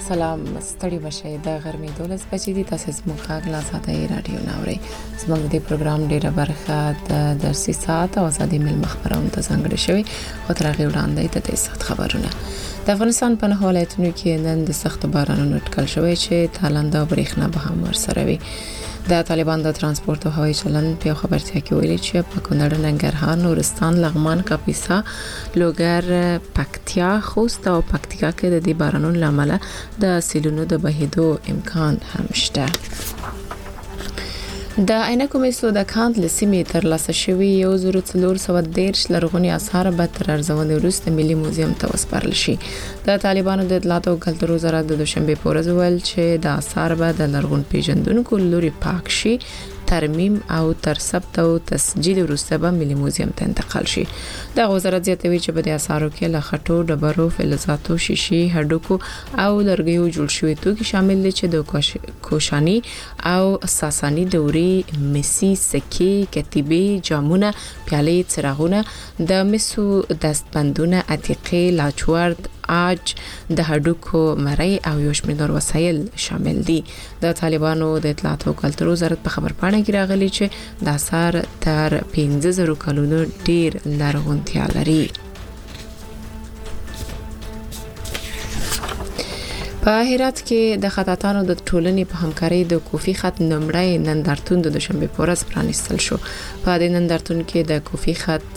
سلام ستړي مشه د غرمې 12 بجې دي تاسو زموږ غږ لا ساته رادیو ناوړي زموږ د پروګرام ډیره برخه د درسي ساعت او ازادي مل مخبرونه ته ځانګړې شوی او تر هغه وړاندې د ساعت خبرونه د افغانستان په نه حالتونو کې نن د سخت بارانونو اټکل شوی چې تالنده او برېښنا به هم ورسره وي د طالبان د ترانسپورت او هوایي چلند په خبرتیا کې ویلي چې په کونړ ننګرهار نورستان لغمان کاپیسا لوګر پکتیا خوست او پکتیکا کې د دې بارانونو لامل د سیلونو د بهیدو امکان هم شته د عینکو میسو د کاند لسیمې تر لاسه شوی 1413 لرغونی آثار به تر ارزونې وروسته ملي موزیم ته وسپارل شي د طالبانو د اطلاعات او کلتور وزارت د دوشنبه په ورځ ویل چې د آثار به د لرغون پیژندونکو لوري پاک شي ترمیم او تر ثبت او تسجیل وروسته به ملي موزیم ته انتقال شي د وزارت زیاتوي چې په دې اثارو کې له خټو ډبرو فلزاتو شیشې هډوکو او لرګیو جوړ شوی توکي شامل دي چې د کوشانی او ساسانی دوري مسی سکي کتیبه جامونه پیالې څراغونه د مسو دستبندونه عتیقې لاچورد آج د هډوکو مړی او یو شمېر نور وسایل شامل دي د طالبانو د اطلاعات او کلتور وزارت په خبرپاڼه کې راغلي چې د آثار تر 15000 کلونو ډیر لرغونتیا لري په هرات کې د خطاطانو د ټولنې په همکارۍ د کوفی خط نمړی نندارتون د دوشنبه په ورځ پرانیستل شو په دې نندارتون کې د کوفی خط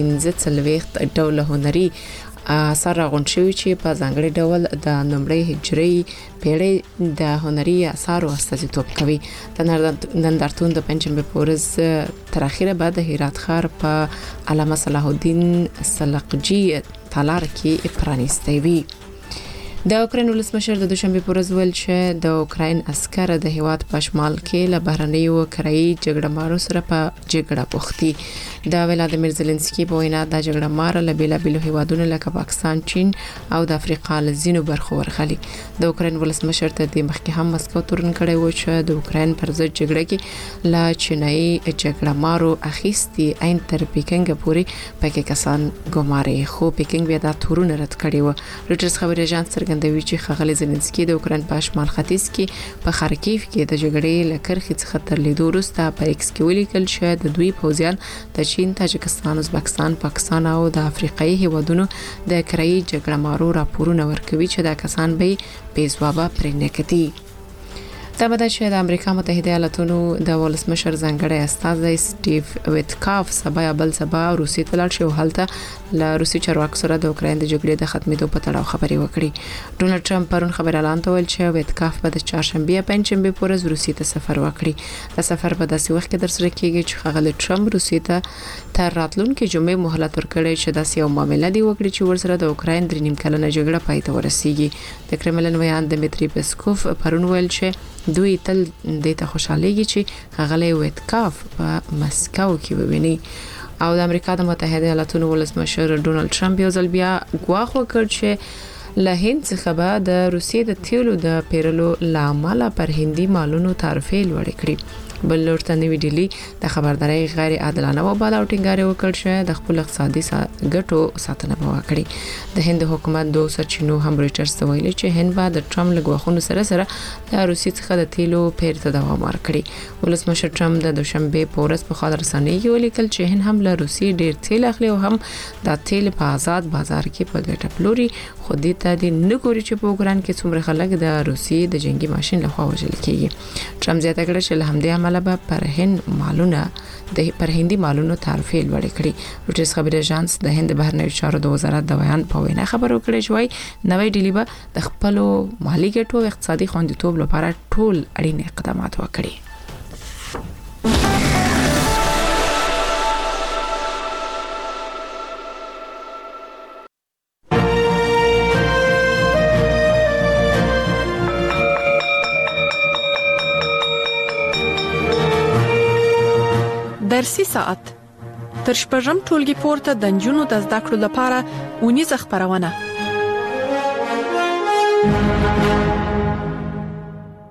15 ډول هنري اثر راغون شوی چې په ځانګړي ډول د نمړی هجري پیړۍ د هنري اثارو استازیتوب کوي د نندارتون د پنځمه په ورځ تر اخره بعد د هرات ښار په علامه صلاح الدین سلقجي تالار کې پرانیستی وی د اوکراین ولسمشر د دوشنبه په ورځ ویل چې د اوکراین عسكر د هیواد په شمال کې له بهرنیو کرایي جګړه مارو سره په جګړه بوختي د ولادیمیر زيلنسکي په وینا د جګړه مار له بیلابیلو هیوادونو لکه پاکستان چین او د افریقا لزینو برخو ورغلي د اوکراین ولسمشر ته د مخکې هم مسکو تورن کړی و چې د اوکراین پر ضد جګړه کې لا چینایي جګړه مارو اخیستي عین تر پیکنګ پورې پکې کسان ګماري خو پیکنګ بیا د تورن رد کړی و روټرز خبري اژانس څرګندوي چې خغلی زيلنسکي د اوکراین په شمال ختیځ کې په خارکیف کې د جګړې لکرخي څخه تر لیدو وروسته په ایکس کې ولیکل چې د دوی پوځیان د چین تاجکستان ازبکستان پاکستان او د افریقایي هیوادونو د کرایي جګړه مارو راپورونه ورکوي چې دا کسان به بې ځوابه پرې نه کړي تابعه چې د امریکا متحده ایالاتونو د ولسمشر ځانګړی استازی سټیو ویتکاف سبا یا بل سبا روسي ته لاړ شي او هلته له روسي چارواکو سره د اوکراین د جګړې د ختمېدو په تړاو خبرې وکړي ډونالد ټرمپ پرون خبر اعلان وکړ چې ویتکاف په چهارشنبه پنځشنبه پورز روسي ته سفر وکړي د سفر په داسې وخت کې درسره کیږي چې خغلی ټرمپ روسي ته تر راتلونکي جمعې مهلت ورکړي چې داسې یو معاملې دی وکړي چې ورسره د اوکراین د نیم کلنه جګړه پای ته ورسیږي د کرملن ویان دمیتری پسکوف پرون ویل چې دوی تل د ته خوشاليږي چې غلې ویتکاف په مسکو کې وویني او د امریکا د متحده ایالاتونو ولسمشر ډونالد ټرمپ یو ځل بیا ګواښ وکړ چې له هند څخه به د روسیې د تیلو د پیرلو لامل پر هندي مالونو تعرفې لوړ کړي بل ورته نوې ډیلی د خبرداري غیر عادلانه و بالا او ټینګار وکړ چې د خپل اقتصادي ګټو ساتنه وکړي د هند حکومت دوه سرچینو هم رويټرز ته ویلي چې هند بعد د ټرمپ لګوخونو سره د روسیې څخه د تیلو پیر ته دوام ورکړي ولسمشر ټرمپ د دوشنبه په ورځ په خاطر رسنۍ ولیکل چې هند هم له روسیې ډیر تیل اخلي او هم د تیل په آزاد بازار کې په ګټه پلوري خو دې ته د نګوري چې په اوکران کې څومره خلک د روسیې د جنگي ماشين لخوا وژل کیږي ټرمپ زیاته کړه چې له همدې عمله به پر هندي مالونو تعرفې لوړ کړي روټرز خبري اژانس د هند بهرنیو چارو د وزارت د بیان په وینا خبرو کړې چې نوې ډیلی به د خپل مالی ګټو او اقتصادي خوندیتوب لپاره ټول اړین اقدامات وکړي درسي ساعت تر شپږم ټولګي پورته د جنونو د زده کړو لپاره اونیزه خبرونه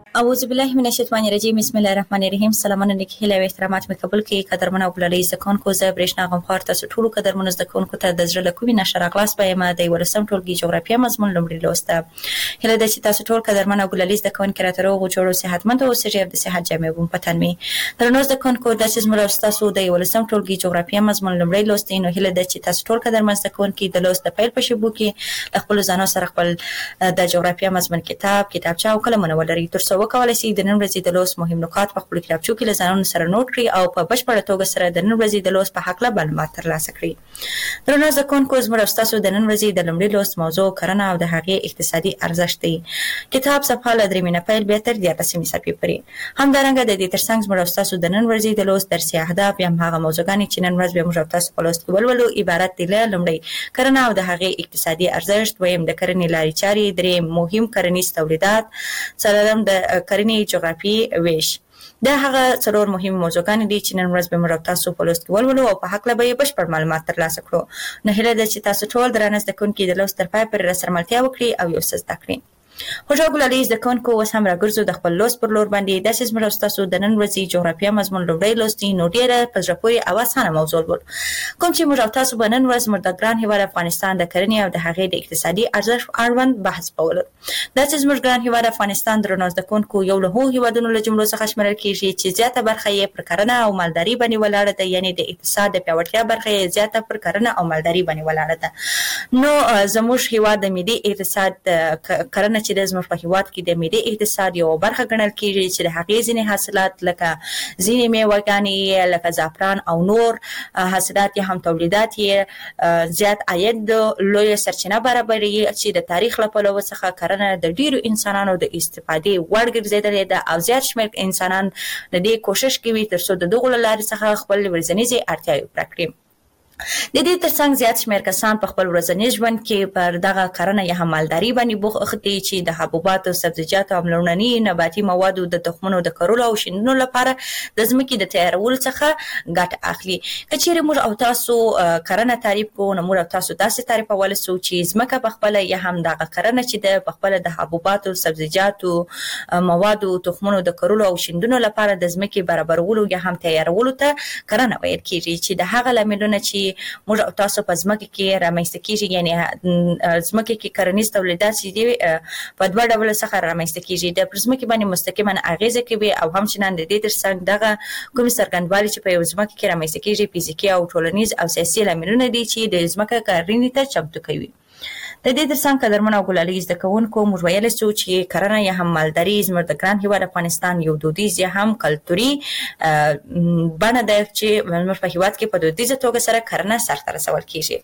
اعوذ بالله من الشیطان الرجیم بسم الله الرحمن الرحیم. سلامونه نیک هیله او احترامات مې قبول کړئ. قدرمن او بللي زکونکو زه برېښنا غمخوار تاسو ټولو قدرمنو زکونکو ته د زړه له کومې نشه راغلاست به ما د 11 ټولګي جغرافیه مضمون لومړی لوست هیله ده چې تاسو ټول قدرمن او بللي زکونکو راته روغ او جوړ او صحتمند او سجیر د صحت جامع بوم پتن می درنو زکونکو د سیس مرسته تاسو د 11 ټولګي جغرافیه مضمون لومړی لوست نو هیله ده چې تاسو ټول قدرمن زکونکو د لوست د پیل په شیبو کې خپل ځانو سره خپل د جغرافیه مضمون کتابچه او قلمونه ولري تر څو وکولای شئ د نن ورځې د لوست مهم نکات په خپل کتابچو کې له ځانونو سره نوٹ کړئ او په بشپړه توګه سره د نن ورځې د لوست په حق له معلومات ترلاسه کړئ. درنو زکونکو زموږ تاسو د نن ورځې د لومړي لوست موضوع کرنه او د هغې اقتصادي ارزښت دی. کتاب صفحه له 3 نه پیل بیا تر 14 صفحې پورې. همدارنګه د دې ترڅنګ زموږ تاسو د نن ورځې د لوست درسي اهداف یا هغه موضوعګانې چې نن ورځ به موږ تاسو په لوست کې ولولو عبارت دي له لومړی کرنه او د هغې اقتصادي ارزښت، دویم د کرنې لارې چارې، دریم مهم کرنیز تولیدات، څلورم د کرنې جغرافي ویش. دا هغه څلور مهم موضوعګانې دي چې نن ورځ به موږ تاسو په لوست کې ولولو او په حق له به بشپړ معلومات ترلاسه کړو. نو هیله ده چې تاسو ټول درانه زده کوونکي د لوست تر پای پورې راسره ملتیا وکړي او یو څه زده کړئ. خوشحال ګلالي زده کوونکو اوس هم راګرځو د خپل لوست پر لور باندې. داسې زموږ تاسو د نن ورځې جغرافیه مضمون لومړی لوست نو ډېره په زړه پورې او اسانه موضوع ول کوم چې موږ تاسو به نن ورځ موږ د ګران هیواد افغانستان د کرنې او د هغې د اقتصادي ارزښت اړوند بحث کول. داسې زموږ ګران هیواد افغانستان درنو زده کوونکو یو له هغو هیوادونو له جملو څخه شمیرل کیږي چې زیاته برخه یې پر کرنه او مالداري باندې ولاړه ده، یعنی د اقتصاد د پیاوړتیا برخه یې زیاته پر کرنه او مالداري باندې ولاړه ده. نو زموږ هیواد د ملي اقتصاد کرنه چې د زموږ په هیواد کې د ملي اقتصاد یو برخه ګڼل کیږي چې د هغې ځینې حاصلات لکه ځینې میوهګانې لکه زعفران او نور حاصلات یې هم تولیدات یې زیات عاید لویه سرچینه برابروي چې د تاریخ له پلوه څخه کرنه د ډیرو انسانانو د استفادې وړ ګرځېدلې ده او زیات شمېر انسانان د دې کوشش کوي تر څو د دغو له لارې څخه خپل ورځنیزې اړتیاوې پوره کړي. د دې ترڅنګ زیات شمېر کسان په خپل ورځني ژوند کې پر دغه کرنه یا هم مالداري باندې بوخت دي چې د حبوباتو، سبزیجاتو او لومړني نباتي موادو د تخمونو د کرلو او شیندلو لپاره د ځمکې د تیارولو څخه ګټه اخلي. که چیرې موږ او تاسو کرنه تعریف کوو نو موږ او تاسو داسې تعریفولی سو چې ځمکه په خپله یا هم دغه کرنه چې ده په خپله د حبوباتو، سبزیجاتو، موادو، تخمونو د کرلو او شیندلو لپاره د ځمکې برابرولو یا هم تیارولو ته کرنه ویل کیږي چې د هغه لاملونه چې موږ او تاسو په ځمکه کې رامنځته کیږي، یعنی ځمکه کې کرنیز تولیدات چې دي په دوه ډوله څخه رامنځته کیږي، د پر ځمکې باندې مستقیما اغیزه کوي او همچنان د دې ترڅنګ دغه کومې څرګندوالي چې په یو ځمکه کې رامنځته کیږي فزیکي او ټولنیز او سیاسي لاملونه دي چې د ځمکه کرنې ته چمتو کوي. د دې ترڅنګ قدرمن او ګلالي زده کوونکو موږ ویلی سو چې کرنه یا هم مالداري زموږ د ګران هیواد افغانستان یو دودیز یا هم کلتوري بڼه ده چې زموږ په هیواد کې په دودیزه توګه سره کرنه سرته رسول کیږي.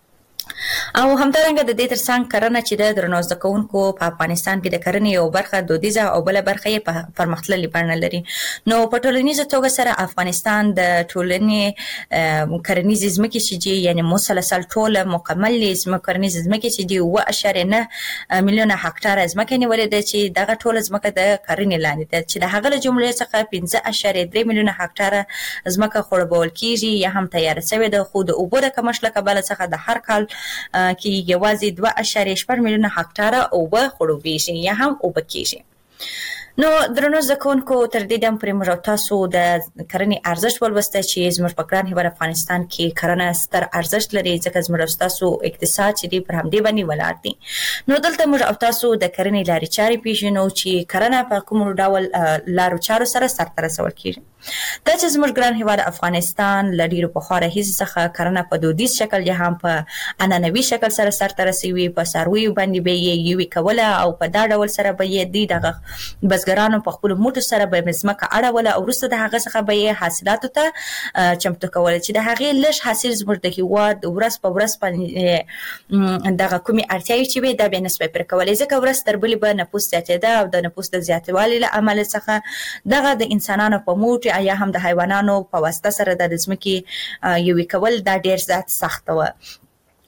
او همدارنګه د دې ترڅنګ کرنه چې د درنو زده کوونکو په افغانستان کې د کرنې یو برخه دودیزه او بله برخه یې پرمختللې بڼه لري. نو په ټولنیزه توګه سره افغانستان د ټولنې کرنیزې ځمکې چې دي یعنی مسلسل ټوله مکملې کرنیزې ځمکې چې دي 7.9 میلیونه هکټاره ځمکه نیولې ده چې دغه ټوله ځمکه د کرنې لاندې ده چې د هغه له جملې څخه 15.3 میلیونه هکټاره ځمکه خړوبول کیږي یا هم تیاره شوې ده، خو د اوبو د کمښت له کبله څخه د هر کال کې یوازې 2.8 میلیونه هکټاره اوبه خړوبیږي یا هم اوبه کیږي. نو درنو زده کوونکو تر دې دم پورې موږ تاسو د کرنې ارزښت ولوسته چې زموږ په ګران هیواد افغانستان کې کرنه ستر ارزښت لري ځکه زموږ تاسو اقتصاد چې دی پر همدې باندې ولاړ دی. نو دلته موږ تاسو د کرنې لارې چارې پیژنو چې کرنه په کوم ډول لارو چارو سره سرته رسول کیږي. دا چې زموږ ګران هیواد افغانستان له ډیرو پخوا راهیسې څخه کرنه په دودیز شکل یا هم په عنعنوي شکل سره سرته رسوي، په څارویو باندې به یې یوې کوله او په دا ډول سره به یې دی دغه بزګرانو په خپلو موټو سره به یې ځمکه اړوله او وروسته د هغه څخه به یې حاصلاتو ته چمتو کوله چې د هغې لږ حاصل زموږ د هیواد ورځ په ورځ باندې دغه کومې اړتیاوې چې وې دا به یې نسبه پوره کولې ځکه ورځ تر بلې به نفوس زیاتېده او د نفوس د زیاتوالي له امله څخه دغه د انسانانو په موټ یا هم د حیوانانو په واسطه سره د ځمکې یوې کول دا ډېر زیات سخته وه.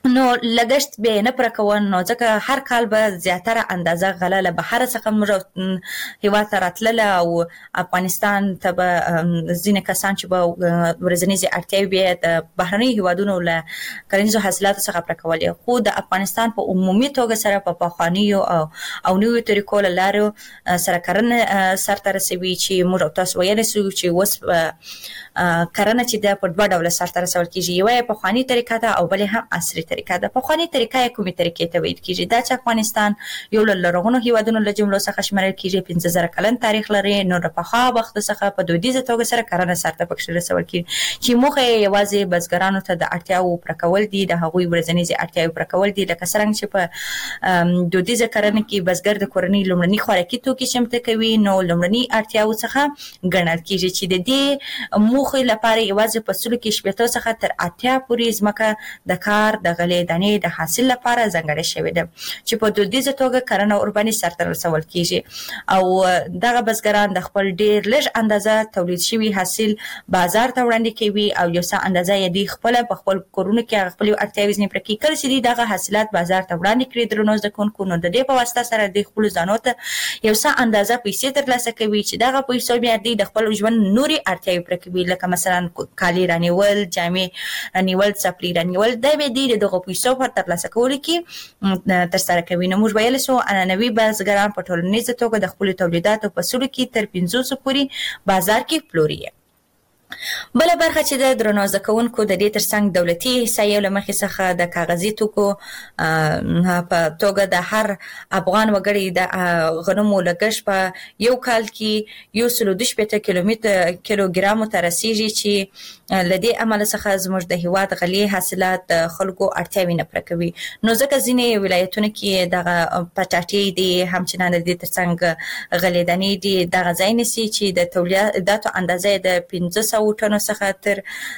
نو لګښت به نه پر کوون نو ځکه هر کال به زیاتره اندازه غله له بهر څخه موږ هیواد ته راتلله او افغانستان ته به ځینې کسان چې به ورځنیزې اړتیاوې به د بهرنیو هیوادونو له کرنیزو حاصلاتو څخه پر کولې، خو د افغانستان په عمومي توګه سره په پخوانیو او نویو طریقو له لارې سره کرنه سرته رسوي چې موږ تاسو ویلی سو چې اوس کرنه چې د په دوه ډوله سرته رسول کېږي، یوه یې پخواني طریقه ده او بلې هم عصري طریقه ده. پخواني طریقه یې کومې طریقې ته ویل کېږي؟ دا چې افغانستان یو له لرغونو هیوادونو له جملو څخه شمیرل کېږي، 15,000 کلن تاریخ لري، نو د پخوا وخت څخه په دودیزه توګه سره کرنه سرته پکې رسول کېږي چې موخه یې یوازې بزګرانو ته د اړتیاوو پوره کول دي، د هغوی ورځنیزې اړتیاوې پوره کول دي. لکه څرنګه چې په دودیزه کرنه کې بزګر د کورنۍ لومړني خوراکي توکي چمتو کوي، نو لومړني اړتیاوو څخه ګڼل کېږي چې د دې موخې لپاره یوازې په سلو کې 80 څخه تر 80 پورې ځمکه د کار د غلې دانې د حاصل لپاره ځانګړې شوې ده چې په دودیزه توګه کرنه ورباندې سرته رسول کېږي او دغه بزګران د خپل ډېر لږ اندازه تولید شوي حاصل بازار ته وړاندې کوي او یو څه اندازه یې دوی خپله په خپل کورونو کې خپلې اړتیاوې ځینې پوره کوي. کله چې دوی دغه حاصلات بازار ته وړاندې کړي درنو زده کوونکو، نو د دې په واسطه سره دوی خپلو ځانو ته یو څه اندازه پیسې ترلاسه کوي چې دغه پیسو بیا دوی د خپل ژوند نورې اړتیاوې پوره کوي، لکه مثلا کالي رانیول، جامې رانیول، څپلۍ رانیول، دا به دوی د دغو پیسو په ترلاسه کولو کې ترسره کوي. نو موږ ویلی سو عنعنوي بزګران په ټولنیزه توګه د خپلو تولیداتو په سلو کې تر 500 پورې بازار کې پلوري. بله برخه چې د درنو زده کوونکو د دې ترڅنګ دولتي احصایو له مخې څخه د کاغذي توکو په توګه د هر افغان وګړي د غنمو لګښت په یو کال کې 112 کیلوګرامو ته رسیږي چې له دې امله څخه زموږ د هیواد غلې حاصلات د خلکو اړتیاوې نه پوره کوي. نو ځکه ځینې ولایتونو کې دغه پټاټې دي، همچنان د دې ترڅنګ غلې دانې دي، دغه ځای نیسي چې د تولیداتو اندازه د 500 ټنو څخه تر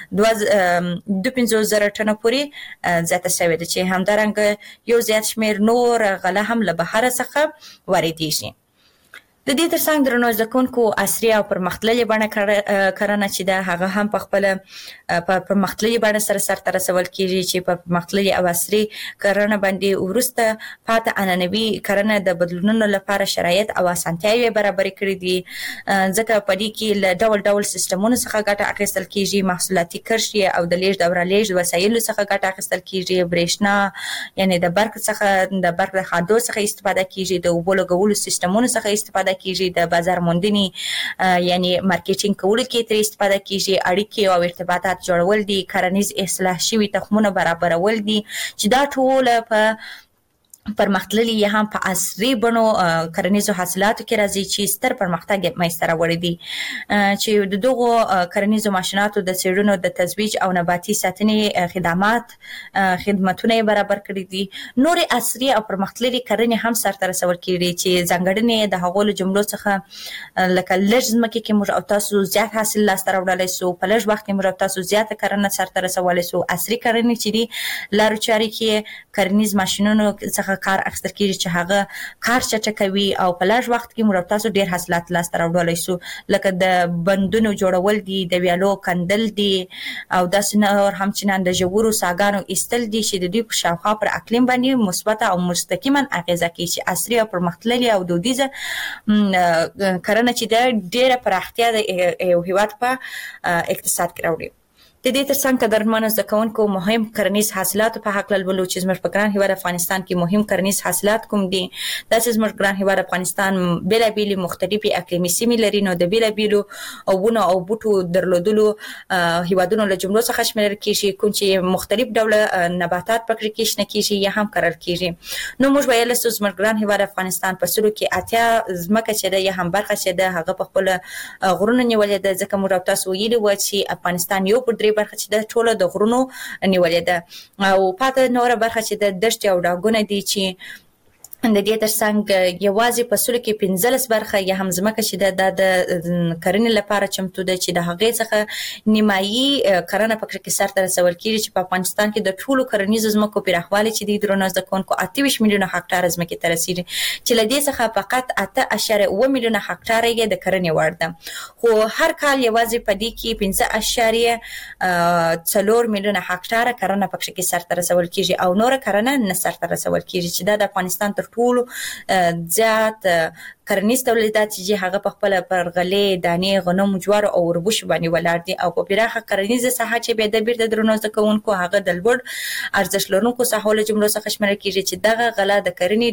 52,000 ټنو پورې زیاته شوې ده چې همدارنګه یو زیات شمېر نور غله هم له بهره څخه واردېږي. د دې ترڅنګ درنو زده کوونکو عصري او پرمختللې بڼه کرنه چې ده هغه هم په خپله په پرمختللې بڼه سره سرته رسول کېږي چې په پرمختللې او عصري کرنه باندې وروسته پاته عنعنوي کرنه د بدلونونو لپاره شرایط او اسانتیاوې برابرې کړي دي، ځکه په دې کې له ډول ډول سیستمونو څخه ګټه اخیستل کېږي، محصولاتي کرښې او د لیږد او رالېږد وسایلو څخه ګټه اخیستل کېږي، برېښنا یعنې د برق څخه د خادو څخه استفاده کېږي، د اوبو لګولو سیستمونو څخه استفاده کېږي، د بازار موندنې یعنې مارکیټینګ کولو کې ترې استفاده کېږي، اړیکې او ارتباطات جوړول دي، کرنیز اصلاح شوي تخمونه برابرول دي چې دا ټول په پرمختللي یا هم په عصري بڼو کرنیزو حاصلاتو کې راځي چې ستر پرمختګ یې منځته راوړی دی چې د دغو کرنیزو ماشیناتو د څېړنو د تزویج او نباتي ساتنې خدمتونه یې برابر کړي دي. نورې عصري او پرمختللي کرنې هم سرته رسول کېږي چې ځانګړنې د هغو له جملو څخه لکه لږ ځمکې کې موږ او تاسو زیات حاصل لاسته راوړلی سو، په لږ وخت کې موږ او تاسو زیاته کرنه سرته رسولی سو. عصري کرنې چې دي لارو چارې کې کرنیز ماشینونو څخه کار اخیستل کېږي چې هغه کار چټکوي او په لږ وخت کې موږ تاسو ډېر حاصلات لاسته راوړلی سو، لکه د بندونو جوړول دي، د ویالو کندل دي او داسې نور همچنان د ژورو څاګانو ایستل دي چې د دوی په شاوخوا پر اقلیم باندې مثبته او مستقیما اغیزه کوي چې عصري او پرمختللې او دودیزه کرنه چې ده ډېره پراختیا د یو هیواد په اقتصاد کې راوړي. د دې ترڅنګ قدرمنو زده کوونکو مهم کرنیز حاصلاتو په هکله لولو چې زموږ په ګران هیواد افغانستان کې مهم کرنیز حاصلات کوم دي. داسې زموږ ګران هیواد افغانستان بېلابېلې مختلفې اقلیمي سیمې لري، نو د بېلابېلو ونو او بوټو درلودلو هیوادونو له جملو څخه شمیرل کېږي، کوم چې مختلف ډوله نباتات پکې شنه کېږي یا هم کرل کېږي. نو موږ ویلی سو زموږ ګران هیواد افغانستان په سلو کې 80 ځمکه چې ده یا هم برخه چې ده هغه په خپله غرونو نیولې ده، ځکه موږ او تاسو ویلي وه چې افغانستان یو پر 3 برخه چې د ټوله د غرونو نیولې ده او پاته نوره برخه چې د دښتې او ډاګونه دي چې د دې ترڅنګ یوازې په سلو کې 15 برخه یا هم ځمکه چې د کرنې لپاره چمتو ده چې د هغې څخه نیمایي کرنه پکې کې سر ته رسول کیږي چې په افغانستان کې د ټولو کرنیزو ځمکو پراخوالی چې د درونو ځکونکو 28 میلیونه هکټار ځمکې ته رسیدي چې لدې څخه فقط 8.7 میلیونه هکټار یې د کرنې وړ ده خو هر کال یوازې په دې کې 5.4 میلیونه هکټار کرنه پکې کې سر ته رسول کیږي او نور کرنه نه سر ته رسول کیږي چې د افغانستان تر ټولو زیات کرنیز تولیدات چې هغه په خپل پر غلې دانې غنم جوار او وربوش باندې ولاړ دي او په پراخه کرنیزه ساحه چې به د بیرته درنو ځکونکو هغه د لوړ ارزښت لرونکو ساحو له جملو څخه شمېرل کیږي چې دغه غله د کرنې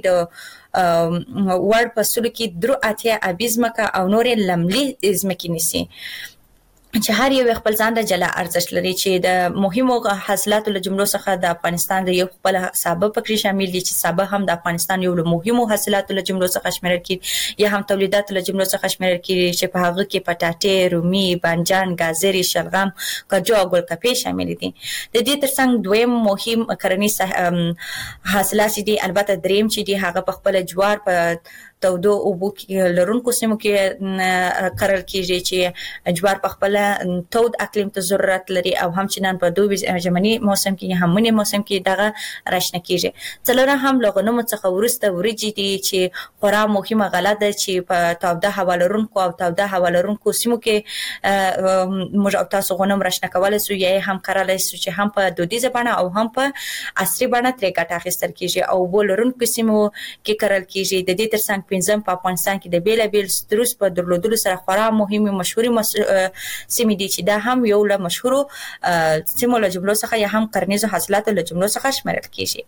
د وړ په سلو کې درو اتیا ابیزمکه او نور لملي ځمکې نيسي چې هر یو خپل ځان د جلا ارزښت لري چې د مهمو حاصلاتو له جملو څخه د افغانستان د یو خپل سابه پکې شامل دي چې سابه هم د افغانستان یو له مهمو حاصلاتو له جملو څخه شمیرل کیږي یا هم تولیداتو له جملو څخه شمیرل کیږي چې په هغه کې پټاټې، رومي، بانجان، گازرې، شلغم، کاجو او ګلکپې شامل دي. د دې ترڅنګ دویم مهم کرنیز حاصلات دي البته دریم چې دي هغه په خپل جوار په تودو اوبو کې لرونکو سیمو کې کرل کیږي چې جوار په خپل تود اقلیم ته ضرورت لري او همچنان په دوبي ژمني موسم کې هم منی موسم کې دغه راشنه کیږي. څلورم هم لغنمو څخه ورسته وريجي دي چې خورا مهمه غله ده چې په توده هوا لرونکو او توده هوا لرونکو سیمو کې موږ او تاسو غنم راشنه کولای سو یا هم کرلای سو چې هم په دودیزه بڼه او هم په عصري بڼه ترې ګټه اخیستل کیږي او بل لرونکو سیمو کې کرل کیږي. د دې ترڅنګ پنځم په افغانستان کې د بیلابیل ستروس په درلودلو سره خورا مهمه مشهوري سیمې دي چې دا هم یو له مشهورو سیمو له جملو څخه یا هم کرنیزو حاصلاتو له جملو څخه شمیرل کیږي.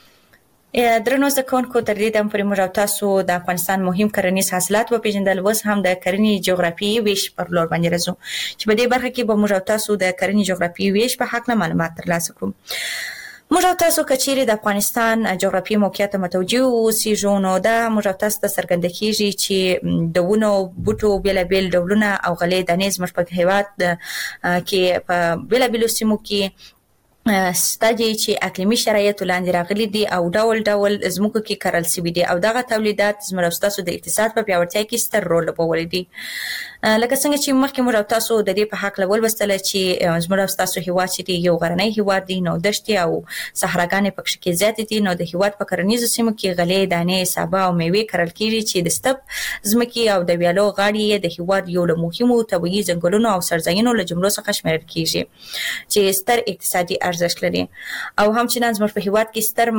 درنو زکونکو تر دې دم پرې موږ تاسو د افغانستان مهم کرنیز حاصلات په پیژندل وس هم د کرنې جغرافیایي ویش پر لور باندې راځو چې په دې برخه کې به موږ تاسو د کرنې جغرافیایي ویش په حق معلومات ترلاسه کړو. موږ تاسو کچېرې د افغانستان جغرافیایي موقعیت متوجه اوسېږو نو دا موږ تاسو ته څرګنده کیږي چې د ونو بوټو بیلابیل ډولونه او غلې دانې زموږ په هېواد کې په بیلابیلو سیمو کې ستدي چې اقلیمي شرایط لاندې راغلي دي او ډول ډول زموږ کې کرل شوي دي او دغه تولیدات زموږ تاسو د اقتصاد په پیاوړتیا کې ستر رول لوبولی دي. لکه څنګه چې مخکې موږ تاسو د دې په حق لولوستل چې زموږ تاسو هیواد چې یو غرنی هیواد دی نو دشتي او صحراګانې پکې کې زیات دي نو د هیواد په کرنیزو سیمو کې غلې دانې سابه او میوې کرل کیږي چې د ستپ زمکي او د ویالو غاړې د هیواد یو له مهمو طبیعي ځنګلونو او سرزاینو له جملو څخه شمیرل کیږي چې ستر اقتصادي ارزښت لري او همچنان زموږ په هیواد کې ستر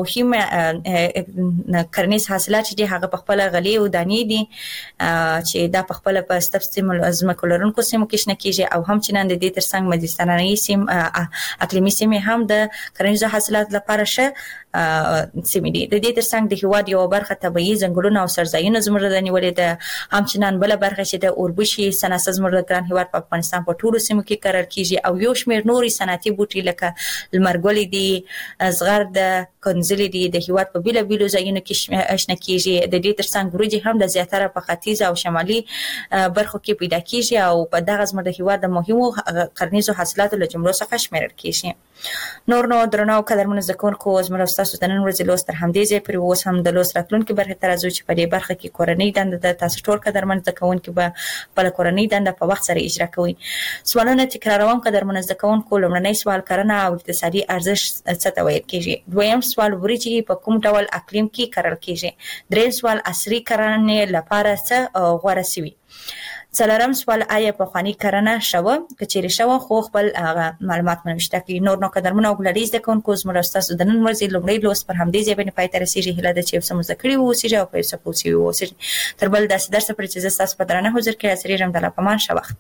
مهم کرنیز حاصلات چې هغه په خپل غلې او دانې دي چې دا په خپل په ستپستیمل ازمکو لرونکو سیمو کې شنه کیږي او همچنان د دې ترڅنګ مدیترانه‌ای سیم اقلیمي سیمې هم د کرنیزو حاصلات لپاره شه سیمې دي. د دې ترڅنګ د هیواد یو برخه طبیعي ځنګلونه او سرزاینونه زموږ د نیولې ده همچنان بل برخه چې د اوربشي صنعت زموږ د ګران هیواد په افغانستان په ټولو سیمو کې کرل کیږي او یو شمېر نوري صنعتي بوټي لکه لمرګلې دي، زغرد، کنځلې دي د هیواد په بیلابیلو ځایونو کې شنه کیږي. د دې ترڅنګ وریجې هم د زیاتره په ختیځ او شمالي برخو کې پیدا کیږي او په دغه زموږ د هیواد د مهمو کرنیزو حاصلاتو له جملو څخه شمیرل کیږي. نور نو درنو قدرمن زکونکو زموږ تاسو ته نن ورځ لوست تر همدې ځای پورې اوس هم د لوست راتلونکي برخه ته راځو چې په دې برخه کې کورنۍ دنده د تاسو ټول قدرمن زکونکو به خپل کورنۍ دنده په وخت سره اجرا کوي. سوالونه تکراروم قدرمن زکونکو. لومړنی سوال کرنه او اقتصادي ارزښت څه ته ویل کیږي؟ دویم سوال وریجې په کوم ډول اقلیم کې کرل کیږي؟ دریم سوال عصري کرنې لپاره څه غوره شوی؟ څلورم سوال آیا په خواني کرنه شوه کچېرې شوه خو خپل معلومات منشته کی. نور نو قدرمن او ګلریز د کونکو زموږ تاسو د نن ورځې لومړی لوست پر همدې ځای باندې پای ته رسیږي. هله د چې سم ذکر وو سیجه او په سپوسی وو سیجه تر بل داسې درس پر چې تاسو په درنه حضور کې حاضر یم د لپمان ښه وخت.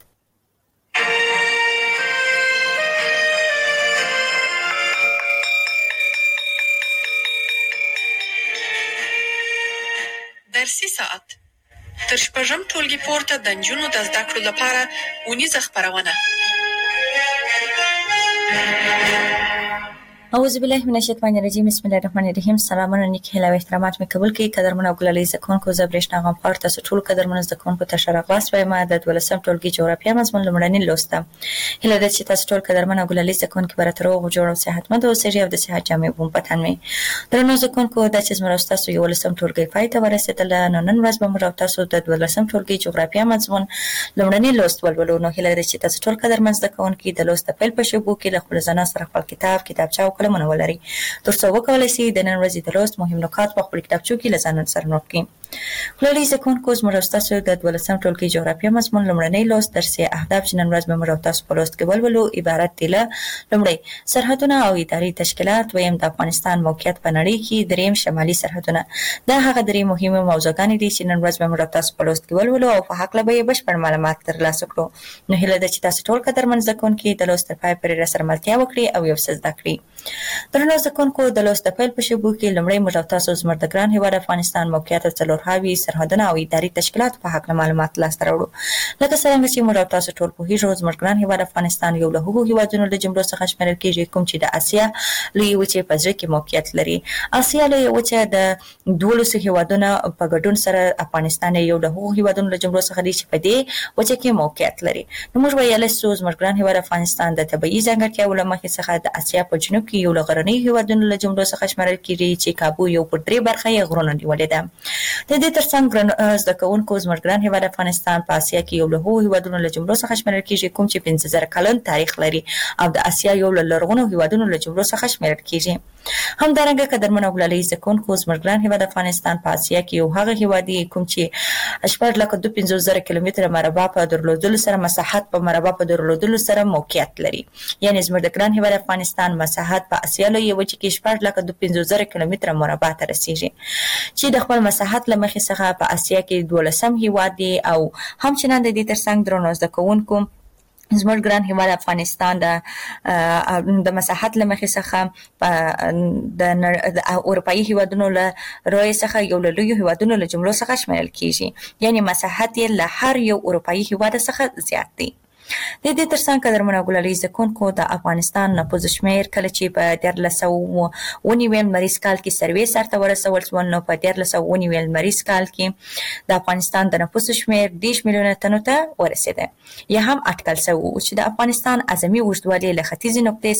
درسي ساعت تر شپږم ټولګي پورته د نجونو د زده کړو لپاره اونیزه خپرونه اعوذ بالله من الشیطان الرجیم بسم الله الرحمن الرحیم. سلامونه نیک هیله و احترامات می قبول کی قدرمن او ګلالي زکونکو زبرشنا غم پارت تاسو ټول قدرمن زکونکو ته شرغلاس و ما د ولسم ټولګي جغرافیه مضمون لمړنی لوستم. هیله ده چې تاسو ټول قدرمن او ګلالي زکونکو براتر او جوړ او صحتمند او سری او د صحت جامع بوم پتن می درنو زکونکو د چې زموږ تاسو یو ولسم ټولګي پای ته ورسېدل. نن ورځ به موږ تاسو د ولسم ټولګي جغرافیه مضمون لمړنی لوست ولولو. نو هیله ده چې تاسو ټول قدرمن زکونکو د لوست په پیل په شبو کې له خپل ځان سره خپل کتابچه او قلم ولري ترڅو وکولای شي د نن ورځې د لوست مهم نکات په خپل کتابچو کې لزان سره نوٹ کړئ. ګلالي زکونکو زموږ تاسو د ولسم ټولګي جغرافیه مضمون لمړنی لوست درسي اهداف چې نن ورځ به موږ تاسو په لوست کې ولولو عبارت دي له لمړی سرحدونه او اداري تشکیلات، ویم د افغانستان موقعیت په نړۍ کې، دریم شمالي سرحدونه. دا هغه درې مهمه موضوعګانې دي چې نن ورځ به موږ تاسو په لوست کې ولولو او په حق لبه بشپړ معلومات ترلاسه کړو. نو هیله ده چې تاسو ټول قدرمن زکونکو د لوست په پای پورې سره ملتیا وکړي او یو څه زده کړئ. درنو زکونکو د لوست په پیل په شبو کې لمړی موږ تاسو زموږ د ګران هیواد افغانستان موقعیت څلورهاوي سرحدونه او اداري تشکیلات په حق معلومات لاسته راوړو. لکه څنګه چې موږ تاسو ټول پوهیږو زموږ ګران هیواد افغانستان یو له هغو هیوادونو له جملو څخه شمیرل کیږي کوم چې د اسیا لوی وچې په ځای کې موقعیت لري. اسیا لوی وچه د 12 هیوادونو په ګډون سره افغانستان یو له هغو هیوادونو له جملو څخه دی چې په دې وچه کې موقعیت لري. نو موږ ویل چې زموږ ګران هیواد افغانستان د طبيعي ځانګړتیاو له مخې څخه د اسیا په جنوب کې یو له غرنیو هیوادونو له جملو څخه شمیرل کیږي چې کابو یو پر درې برخه یې غرونه نیولې ده. د دې ترڅنګ زده کوونکو زموږ ګران هیواد افغانستان په اسیا کې یو له هغو هیوادونو له جملو څخه شمیرل کیږي کوم چې 15000 کلن تاریخ لري او د اسیا یو له لرغونو هیوادونو له جملو څخه شمیرل کیږي. همدارنګه قدرمن او ګلالي زکونکو زموږ ګران هیواد افغانستان په اسیا کې یو هغه هیواد دی کوم چې 8,25,000 کیلومتره مربع په درلودلو سره مساحت په مربع په درلودلو سره موقعیت لري. یعنی زموږ د ګران هیواد افغانستان مساحت په اسیا لوی وچه کې 8,25,000 کیلومتره مربع ته رسیږي چې د خپل مساحت له مخې څخه په اسیا کې 12م هیواد دی او همچنان د دې ترڅنګ درنو زده کوونکو زموږ ګران هیواد افغانستان د مساحت له مخې څخه د اروپאי هیوادونو له روی څخه یو له لویو هیوادونو له جملو څخه شمیرل کیږي. یعنی مساحت یې له هر یو اروپאי هیواد څخه زیات دی. د دې ترڅنګ قدرمن او ګلالي زکونکو د افغانستان نفوس شمیر کله چې په 1319 مریض کال کې سروې سرته ورسول شو، نو په 1319 مریض کال کې د افغانستان د نفوس شمیر 10 میلیونه تنو ته ورسېده. یا هم اټکل شوی چې د افغانستان اعظمي اوږدوالی له ختیځې نقطې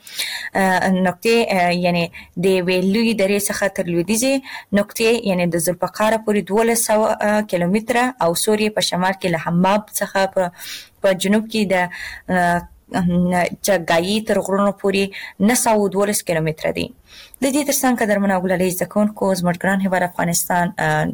څخه یعنی د ویلوی درې څخه تر لویدیځې نقطې یعنی د ذوالفقار پورې 1200 کیلومتره او سوریې په شمال کې له حماب څخه په جنوب کې د چګای تر غرونو پورې 912 کیلومتره دی. د دې ترڅنګ قدرمن او ګلالي زکونکو زموږ ګران هیواد افغانستان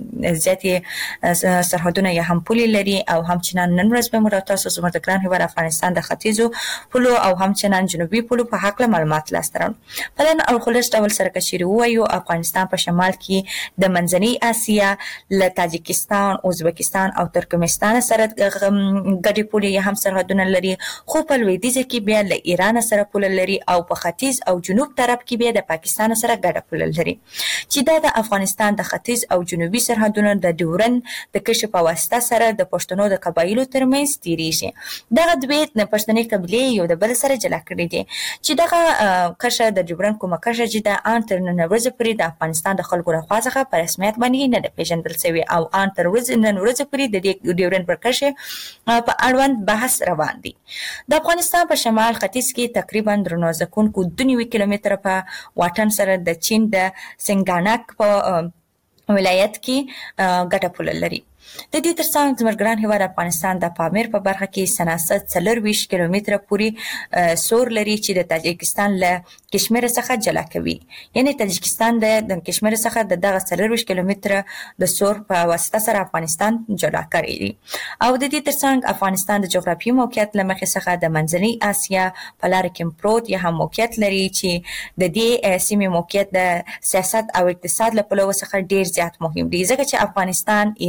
زیاتې سرحدونه یا هم پولې لري او همچنان نن ورځ به موږ تاسو زموږ د ګران هیواد افغانستان د ختیځو پولو او همچنان جنوبي پولو په حق معلومات لاسته راوړو. په لن او خلاص ډول سره کشيري وایو افغانستان په شمال کې د منځنۍ اسیا له تاجکستان، ازبکستان او ترکمنستان سره ګډي پولې یا هم سرحدونه لري، خو په لویدیځ کې بیا له ایران سره پوله لري او په ختیځ او جنوب طرف کې بیا د پاکستان سره ګډه پوله لري چې دا د افغانستان د ختیځ او جنوبي سرحدونو د ډیورن د کشف په واسطه سره د پښتنو د قبایلو ترمنځ تیریږي. دغه دوی د پښتني قبیلې یو د بل سره جلا کړي دي چې دغه کشه د ډیورن کومه کشه چې د ان تر نن ورځې پورې د افغانستان د خلکو لخوا څخه په رسمیت باندې نه پیژندل شوی او ان تر نن ورځې پورې د ډیورن پر کشه په اړوند بحث روان دي. د افغانستان په شمال ختیځ کې تقریبا درنو زکونکو 2 کیلومتره په واټن سره د چین د سنګانک په ولایت کې ګټه پوله لري. د دې ترڅنګ زموږ ګران هیواد افغانستان د پامیر په برخه کې سناست 24 کیلومتره پورې سور لري چې د تاجکستان له کشمیر څخه جلا کوي. یعنی تاجکستان د کشمیر څخه دغه 24 کیلومتره د سور په واسطه سره افغانستان جلا کړی دی. او د دې ترڅنګ افغانستان د جغرافیایي موقعیت له مخې څخه د منځنۍ اسیا په لار کې پروت یا هم موقعیت لري چې د دې سیمې موقعیت د سیاست او اقتصاد له پلوه څخه ډیر زیات مهم دی ځکه چې افغانستان، ایران،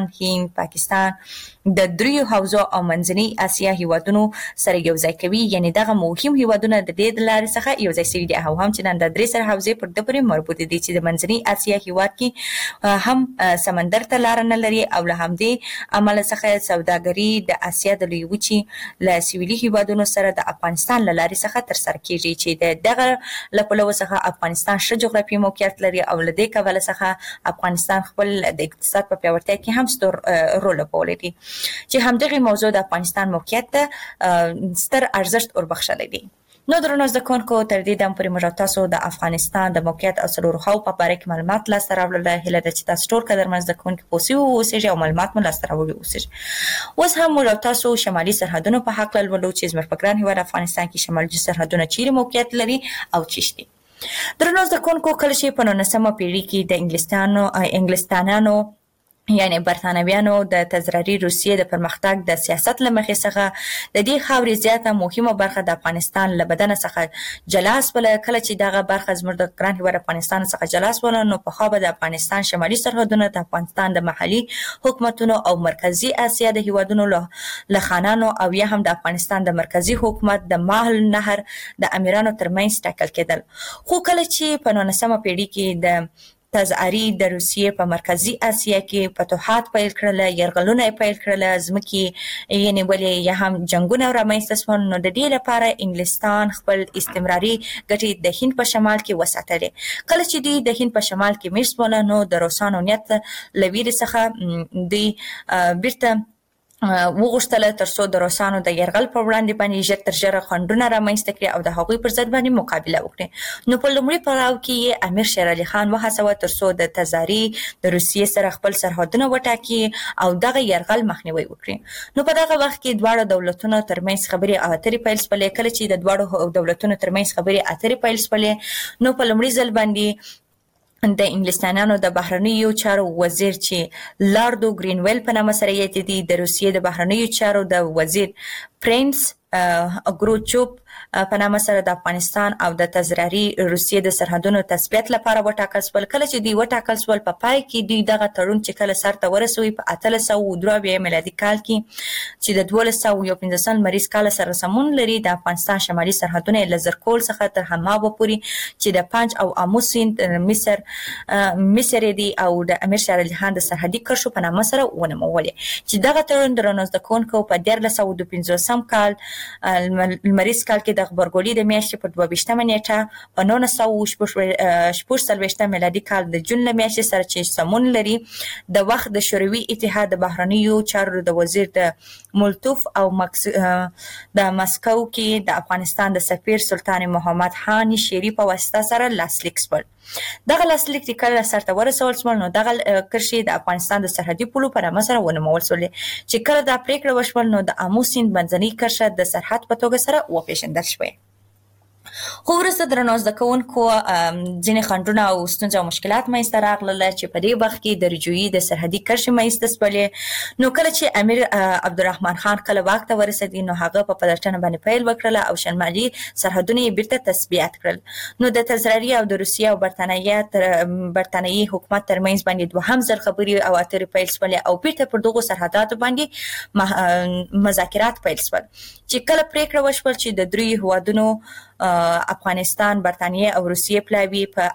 هند پاکستان د دریو حوزو او منځنۍ اسیا هیوادونو سره یو ځای کوي. یعنی دغه مهم هیوادونه د دې لارې څخه یو ځای شوي دي او هم چې نن د درې سره حوزې پر د پورې مربوط دي چې د منځنۍ اسیا هیواد کې هم سمندر ته لار نه لري او له همدې عمل څخه سوداګري د اسیا د لوی وچې له سویلي هیوادونو سره د افغانستان له لارې څخه ترسره کیږي چې دغه له پلوه څخه افغانستان ښه جغرافیایي موقعیت لري او له دې کبله څخه افغانستان خپل د اقتصاد په پیاوړتیا کې هم ستر رول لوبولی دی چې همدغه موضوع د افغانستان موقعیت ته ستر ارزښت وربخښلی دی. نو درنو زده کوونکو تر دې دم پورې موږ تاسو د افغانستان د موقعیت او څلورو خواو په باره کې معلومات لاسته راوړل. هیله ده چې تاسو ټول قدرمن زده کوونکي پوه سوي اوسئ او معلومات مو لاسته راوړي اوسئ. اوس هم موږ تاسو شمالي سرحدونو په هکله لولو چې زموږ په ګران هېواد افغانستان کې شمالي سرحدونه چیرې موقعیت لري او چیرې دي. درنو زده کوونکو کله چې په 19مه پیړۍ کې د انګلستانیانو یعنی برتانویانو د تزراري روسیې د پرمختګ د سیاست له مخې څخه د دې خاورې زیاته مهمه برخه د افغانستان له بدنه څخه جلا سوله. کله چې دغه برخه زموږ د ګران هېواد افغانستان څخه جلا سوله نو پخوا به د افغانستان شمالي سرحدونه د افغانستان د محلي حکومتونو او مرکزي اسیا د هېوادونو له خانانو او یا هم د افغانستان د مرکزي حکومت د ماهل نهر د امیرانو ترمنځ ټاکل کېدل. خو کله چې په 19مه پیړۍ کې د تزعري د روسیې په مرکزي اسیا کې فتوحات پیل کړل، یرغلونه پیل کړل، ځمکې یې نیولې یا هم جنګونه رامنځته شول. نو د دې لپاره انګلستان خپل استمراري ګټې د هند په شمال کې وساتلې. کله چې دوی د هند په شمال کې مېشت شول نو د روسانو نیت له ویرې څخه دوی بیرته وغوښتله ترڅو د روسانو د یرغل په وړاندې باندې ژر تر ژره خنډونه رامنځته کړي او د هغوی پر ضد باندې مقابله وکړي. نو په لومړي پړاو کې یې امیر شیر علي خان وهڅوه ترڅو د تزاري د روسیې سره خپل سرحدونه وټاکي او دغه یرغل مخنیوي وکړي. نو په دغه وخت کې دواړو دولتونو ترمنځ خبرې اترې پیل شولې. کله چې د دواړو دولتونو ترمنځ خبرې اترې پیل شولې نو په لومړي ځل باندې د انګلستانیانو د بهرنیو چارو وزیر چې لاردو ګرینویل په نامه سره یادېدی، د روسیې د بهرنیو چارو د وزیر پرنس ګروچوب په نامه سره د افغانستان او د تزراري روسیې د سرحدونو تثبیت لپاره وټاکل شول. کله چې دوی وټاکل شول په پای کې دوی دغه تړون چې کله سرته ورسوي په 1893 میلادي کال کې چې د 1215 لمریز کال سره سمون لري د افغانستان شمالي سرحدونه له زرکول څخه تر حمابه پورې چې د پنج او امو سیند مصر دی او د امیر شیر علي خان د سرحدي کرښو په نامه سره ونومولې. چې دغه تړون درنو زده کوونکو په 1952 کال لمریز کال کې د خبرګولي د میاشتې په 22مه نیټه په 1946 میلادي کال د جون له میاشتې سره چې سمون لري د وخت د شوروي اتحاد د بهرنیو چارو د وزیر د مولتوف او د مسکو کې د افغانستان د سفیر سلطان محمد خان شیری په واسطه سره لاسلیک شول. دغه لاسلیک چې کله سرته ورسول شول نو دغه کرښې د افغانستان د سرحدي پولو په نامه سره ونومول شولې. چې کله دا پریکړه وشول نو د امو سیند منځنۍ کرښه د سرحد په توګه سره وپېژندل شوې. خو وروسته درنو زده کوونکو ځینې خنډونه او ستونزې او مشکلات منځته راغلل چې په دې وخت کې د رجوعي د سرحدي کرښې منځته شولې. نو کله چې امیر عبدالرحمن خان کله واک ته ورسېد نو هغه په پلټنه باندې پیل وکړله او شمالي سرحدونه یې بیرته تثبیت کړل. نو د تزراري او د روسیې او برتانیې حکومت ترمنځ باندې دوهم ځل خبرې او اترې پیل شولې او بیرته پر دغو سرحداتو باندې مذاکرات پیل شول. چې کله پریکړه وشول چې د دریو هیوادونو افغانستان، برتانیې او روسیې پلاوي په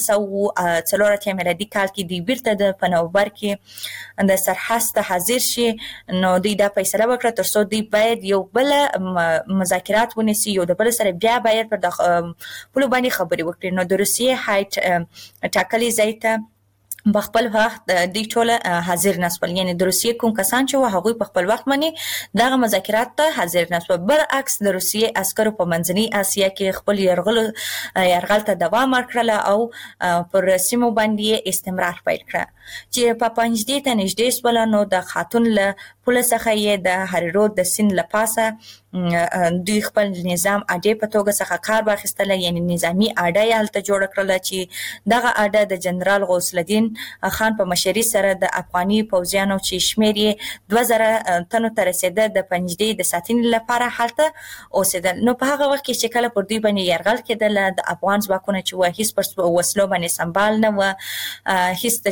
1884 میلادي کال کې دوی بیرته د په نومبر کې د سرحد ته حاضر شي. نو دوی دا فیصله وکړه ترڅو دوی باید یو بل مذاکرات ونیسي، یو د بل سره بیا باید پر د پولو باندې خبرې وکړي. نو د روسیې هایټ ټاکلي ځای ته په خپل وخت دوی ټول حاضر نه شول. یعنی د روسیې کوم کسان چې هغوی په خپل وخت باندې دغه مذاکرات ته حاضر نه شول. برعکس د روسیې عسکرو په منځنۍ اسیا کې خپل یرغل ته دوام ورکړل او پر سیمو باندې استمرار پیل کړ. چې په پنځدې ته نږدې شول نو د خاتون له پوله څخه یې د هریرود د سیند له پاسه دوی خپل نظام اډې په توګه څخه کار واخیستله. یعنی نظامي اډه یې هلته جوړه کړله چې دغه اډه د جنرال غوث الدین خان په مشري سره د افغاني پوځیانو چې شمېر یې 2000 تنو ته رسېده د پنجدې د ساتنې لپاره هلته اوسېدل. نو په هغه وخت کې چې کله پر دوی باندې یرغل کېدل د افغان ځواکونه چې هیڅ پر وسلو باندې سمبال نه وه، هیڅ تجهیزات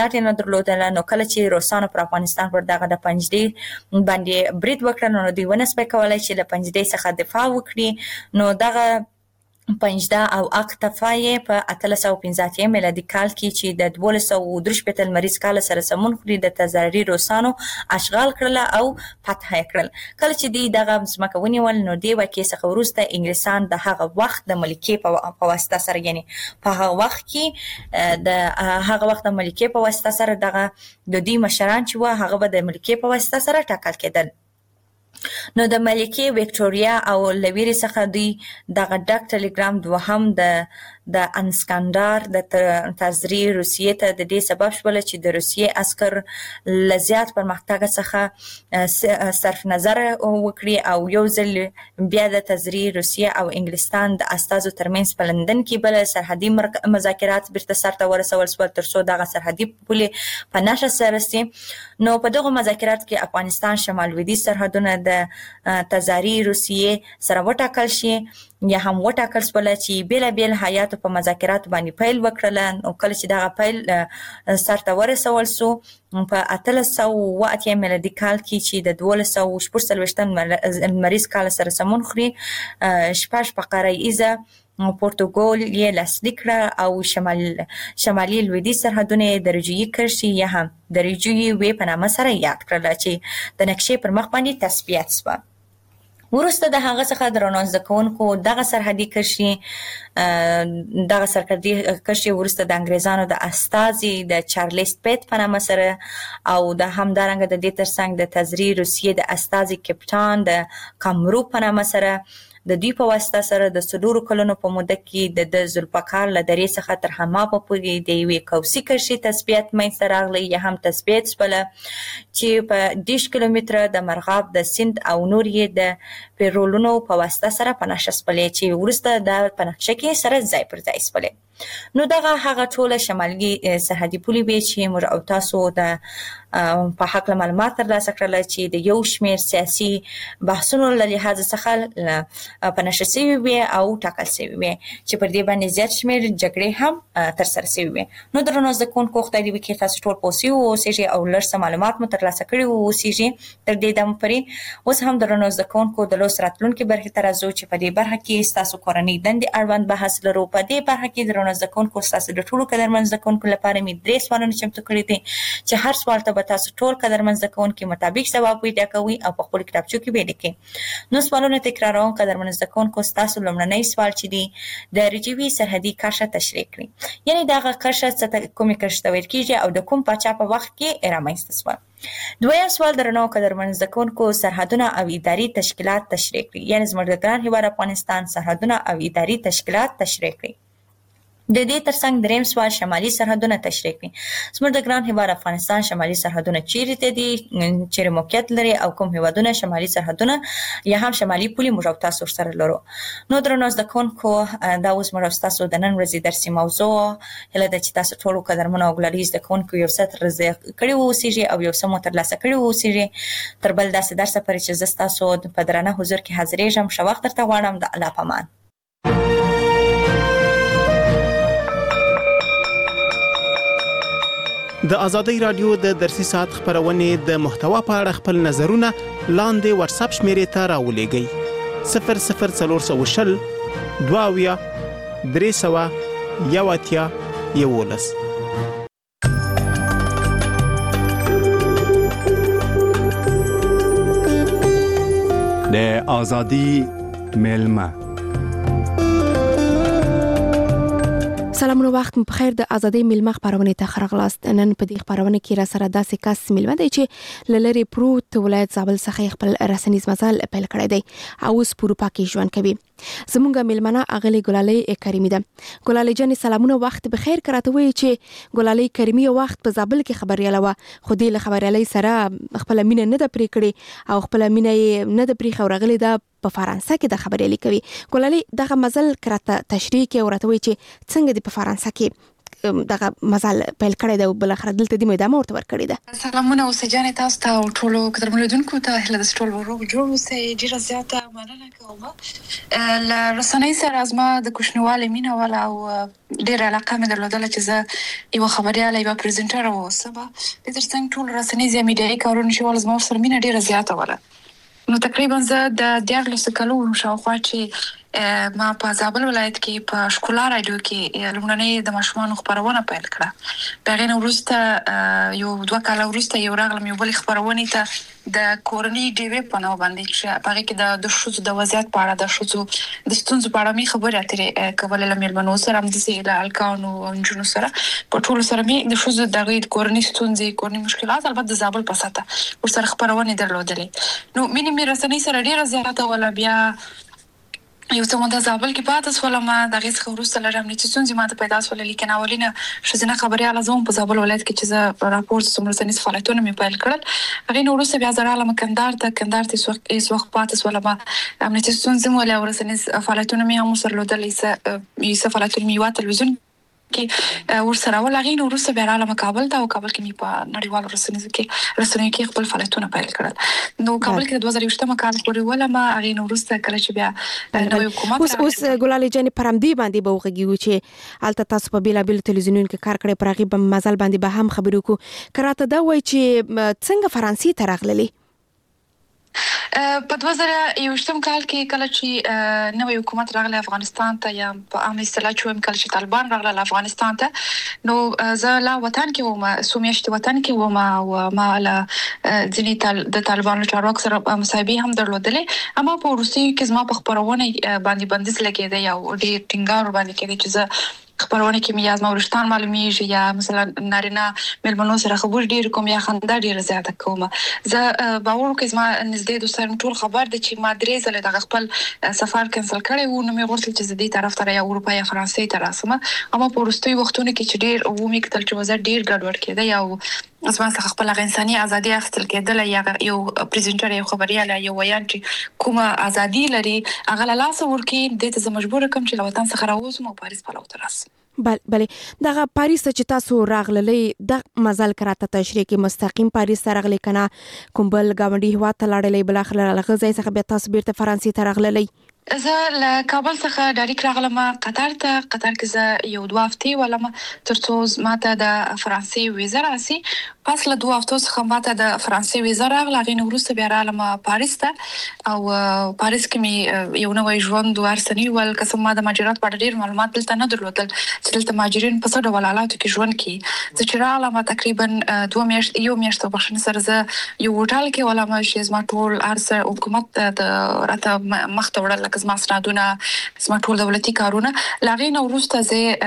تجهیزات نه درلودل. نو کله چې روسانو پر افغانستان پر دغه د پنجدې باندې برید وکړ نو دوی ونسبه کولای چې له پنجدې څخه دفاع وکړي. نو دغه پنجده او اقتفای په 1815 میلادي کال کې چې د 1243 لمریز کال سره سمون خوري د تزاري روسانو اشغال کړل او فتح کړل. کله چې دی دغه ځمکه ونیول نو دی واکې څخه وروسته انګلیسان د هغه وخت د ملکې په واسطه سره یعنی په هغه وخت کې د هغه وخت د ملکې په واسطه سره دغه د دې مشران چې و هغه به د ملکې په واسطه سره ټاکل کېدل. نو د ملکې وکټوریا او لویری څخه دوی دغه ډک ټلګرام دوهم د انسکندر د تزری روسیې ته د دې سبب شول چې د روسیې عسكر لزیات پرمختګ څخه صرف نظر وکړي او یو ځل بیا د تزری روسیې او انګلستان د استازو ترمنځ په لندن کې بل سرحدي مذاکرات بیرته سرته ورسول شول ترڅو دغه سرحدي پولې په نشه سره سي. نو په دغه مذاکرات کې افغانستان شمال لویدیځ سرحدونه د تزاری روسیې سره وټاکل شي یا هم وټاکل شول چې بیل بیل حیات په مذاکرات باندې پیل وکړل. او کله چې دغه پیل سرته ورسول سو په 1880 میلادي کال کې چې د 1240 لمریز کال سره سمون خوري شپږ فقره ایزه پورتوګال یې لاسلیک کړه او شمالي لویدیځ سرحدونه درجوي کړي یا هم درجوي وې په نامه سره یاد کړل چې د نقشې پر مخ باندې تثبیت شوه. ورسته د هغه څخه درنو ځکونکو دغه سرحدي کرشي ورسته د انګريزانو د استازي د چارلز پیت په نامه سره او د همدارنګه د دې ترڅنګ د تزری روسیې د استازي کپټان د کامرو په نامه سره د دوی په واسطه سره د 4 کلونو په موده کې د ذوالفقار له درې څخه تر حمامه پورې د یوې کوسي کرشي تثبیت منځته راغلی یا هم تثبیت شول چې په 10 کیلومتره د مرغاب د سند او نور یې د پیرولونو په واسطه سره په نشه سپلې چې ورسته د پنځه کې سره ځای پر ځای سپلې. نو دغه هغه ټول شمالي سرحدي پولې به چې موږ او تاسو د په حق معلومات ترلاسه کړل چې د یو شمېر سیاسي بحثونو له لحاظ څخه په نشه شوي وي او ټاکل شوي وي چې پر دې باندې زیات شمېر جګړې هم ترسره شوي وي. نو درنو زدهکوونکو خدای دې وکړي تاسو ټول پوه اوسئ او لږ څه معلومات مو ترلاسه کړي اوسئ تر دې دمه پورې. اوس هم درنو زدهکوونکو د لوست راتلونکي برخې ته راځو چې په دې برخه کې ستاسو کورنۍ دندې اړوند بحث لرو. په دې برخه کې درنو زدهکوونکو ستاسو د ټولو قدرمن زدهکوونکو لپاره مې 3 سوالونه چمتو کړي دي چې هر سوال ته به تاسو ټول قدرمن زدهکوونکو مطابق ځواب پیدا کوئ او په خپل کتابچو کې به لیکئ. نو سوالونه تکراروم. قدرمن زدهکوونکو ستاسو لومړنی سوال چې دی د رجوي سرحدي کرښه تشریح کړئ. یعنی دغه کرښه څه کومه کرښه ویل کیږي او د کوم پاچا په وخت کې رامنځته شوه. دویم سوال درنو قدرمن زدهکوونکو سرحدونه او اداري تشکیلات تشریح کړئ. یعنی زموږ د ګران هیواد افغانستان سرحدونه او اداري تشکیلات تشریح کړئ. د دې ترڅنګ دریم سوال شمالي سرحدونه تشریح کړئ. زموږ د ګران هیواد افغانستان شمالي سرحدونه چیرته دي چیرې موقعیت لري او کوم هیوادونه شمالي سرحدونه یا هم شمالي پولې موږ او تاسو سره لرو. نو درنو زدهکوونکو دا اوس موږ تاسو د نن ورځې درسي موضوع هله د چې تاسو ټول قدرمن او ګلالي زدهکوونکو یو څه ترلاسه کړي اوسئ او یو څه مو ترلاسه کړي اوسئ. تر بل داسې درس پورې چې زه تاسو په درنه حضور کې حاضرېږم ښه وخت درته غواړم. د الله پامان. د آزادۍ رادیو د درسي ساعت خبرونه د محتوا په اړه خپل نظرونه لاندې واتس اپ شمیرې ته راولېږئ 00420 22 300 11. د آزادۍ ملما سلامونه وخت په خیر. د ازادۍ ملما خبرونه ته خرغلاست. نن په دې خبرونه کې را سره داسې کس ملما دی چې لری پروت ولایت زابل څخه خپل رسنیز مزل پیل کړی دی او اوس په اروپا کې ژوند کوي. زمونږ ملمنه اغلی ګلالۍ کریمی ده. ګلالۍ جان سلامونه وخت په خیر. کراته وی چې ګلالۍ کریمی وخت په زابل کې خبرياله و خو دې خبريالۍ سره خپل مینه نه د پرې کړي او خپل مینه نه د پرې خورغلی ده په فرانسه کې د خبريالۍ کوي. ګلالۍ دغه مزل کراته تشریح کې ورته وی چې څنګه د په فرانسه کې دغه مزل پیل کړی دی او بل اخر دلته د ادامه ورته ورکړی ده. سلامونه اوسه جان تاسو ته او ټولو قدرمنونکو ته هله د ټولو ورو جوړ اوسه ډیره زیاته مننه کوم ل رسنۍ سره ازما د کوښنواله مینا ولا او ډیره علاقه مې درلودله چې زه یو خبرياله یو پریزنټر اوسم د ترڅنګ ټول رسنۍ زمیډي کارونه شو ازما سره مینا ډیره زیاته ولا نو تقریبا زه د 14 کلونو شاوخوا چې ما په زابل ولایت کې په شکولا رادیو کې لومړنۍ د ماشومان خبرونه پیل کړه. بغیر نو وروسته یو 2 کال وروسته یو راغلم یو بل خبرونه ته د کورنۍ ډیوی په نو باندې چې هغه کې د شوزو د وضعیت په اړه د شوزو د ستونزو په اړه می خبرې اترې کولې لمر منو سره هم د سیله الکانو او جنو سره په ټول سره می د شوزو د کورنۍ ستونزې کورنۍ مشکلات البته د زابل په ساته ور سره خبرونه درلودلې. نو مینه رسنۍ سره ډیره زیاته ولا بیا یو څه مونږ د زابل کې پاتې سولم د غیس خبرسته لرم چې څنګه ماته پیدا سول لیکن اولینه شزنه خبري لازم په زابل ولایت کې چې ز راپورټ سمرسنی فعالیتونه می پیل کړل هغه نو روسه بیا زراله مکندار ته هیڅ وخت پاتې سولم امنیتي څنګه ولا ورسنی فعالیتونه می هم سره لودلې یې فعالیتونه می وا تلویزیون کې ورسره ولغین روسه بیا رااله کابل ته او کابل کې می په نړیوالو رسنیو کې خپل فعالیتونه پیل کړل. نو کابل کې د 2018 کال پورې ولا ما هغه نو روسه کله چې بیا نوې حکومت اوس ګلالي جان پرمدي باندې به وغږیږي چې الته تاسو په بیلابل تلویزیونونو کې کار کړی پرغي په مزل باندې به هم خبرو کو کراته دا وای چې څنګه فرانسې ته راغللی په 2021 کال کې کله چې نوې حکومت راغله افغانستان ته یا په عامه اصطلاح چې کله چې طالبان راغله افغانستان ته نو زه لا وطن کې وم سومیشت وطن کې وم او ما له ځینې د طالبانو چارواکو سره مصاحبه هم درلودلې اما په روسي کې زما په خبرونه باندې بندیز لګیده یا ډېر ټینګار باندې کې چې زه خبرونه کې میاز مورستان معلومیږي یا مثلا نارینه ملمنو سره خبر ډیر کوم یا خندا ډیر زیاته کوم زه باور کوم چې ما نږدې دوستان ټول خبر دي چې ما درې ځله د خپل سفر کینسل کړی و نو مې غوښتل چې زه دې طرف ته یا اروپا یا فرانسې ته راسم اما په وروستي وختونو کې چې ډیر ومې کتل چې وزه ډیر ګډوډ کېده یا اسما څخه خپل انساني ازادي اخیستل کېدل یا یو پریزنټر یو خبرياله یو ویان چې کومه ازادي لري هغه له لاس ورکی د ته مجبور کوم چې وطن څخه راوځم او پاریس په لور راسم. بله دغه پاریس چې تاسو راغللې د مزل کراته تشریح کې مستقیم پاریس ته راغلي کنه کوم بل گاونډي هوا ته لاړلې بل اخر لغه ځای څخه بیا تاسو بیرته فرانسې ته راغللې زه له کابل څخه ډایرکټ راغلم قطر کې زه یو 2 هفتې ولم ترڅو ماته د فرانسې ویزا راسي پس له 2 هفتو څخه ماته د فرانسې ویزا راغله غین وروسته بیا رالم پاریس ته او پاریس کې می یو نوې ژوند ورسنی ول قسم ما د ماجرات په ډیر معلومات دلته نه درلودل چې دلته ماجرین په څه ډول حالاتو کې ژوند کوي چې رالم تقریبا 2 میاشتې بخښنه سره زه یو هوټل کې ولم چې زما ټول ارسه حکومت د راته مخ ته وړل زما سنادونه زما ټول دولتي کارونه لاغین وروسته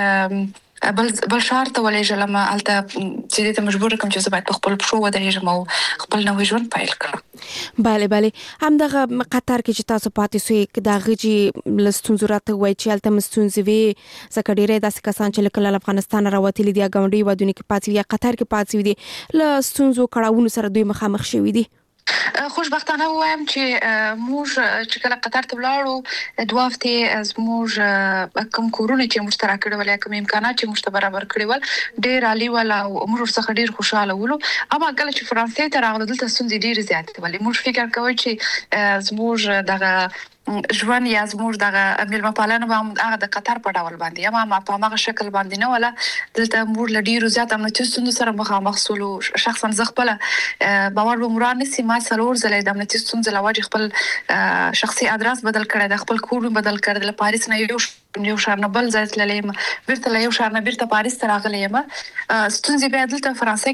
زه بل شهر ته ولېږم الته چې ته مجبور کوم چې زه باید خپل پښو ودرېږم او خپل نوې ژوند پیل کړم. بله هم دغه قطر کې چې تاسو پاتې سوې د غږی لستون زراته وای چې الته مستونزې وي ځکه ډېرې داسې کسان چې کله افغانستان راوتلي دي غونډي ودونی کې پاتې یا قطر کې پاتې دي لستونزو کړهونو سره دوی مخامخ شوي دي. خوشبختانه وایم چې موږ چې کله قطر ته ولاړو 2 هفتې موږ کوم کورونه چې مشترک کړو کوم امکانات چې موږ ته برابر کړی ول ډېر عالی ولا موږ څخه ډېر خوشاله ولو اما کله چې فرانسې ته راغلو دلته ستونزې ډېر زیاتې ولې موږ فکر کوو چې زموږ دغه ژوند یا زموږ دغه ملما پالنه به هغه د قطر په ډول باندې یا ما په هغه شکل باندې نه ولا دلته موږ لډیرو زیات امنیتي ستونزو سره مخامخ سولو شخصا زه خپل باور به مران نسی ما څلور ځله د امنیتي ستونزو لواجه خپل شخصي ادرس بدل کړی د خپل کور بدل کړی د پاریس نه یو شهر نه بل ځای ته لیم بیرته له یو شهر نه بیرته پاریس ته راغلم ستونزې به دلته فرانسې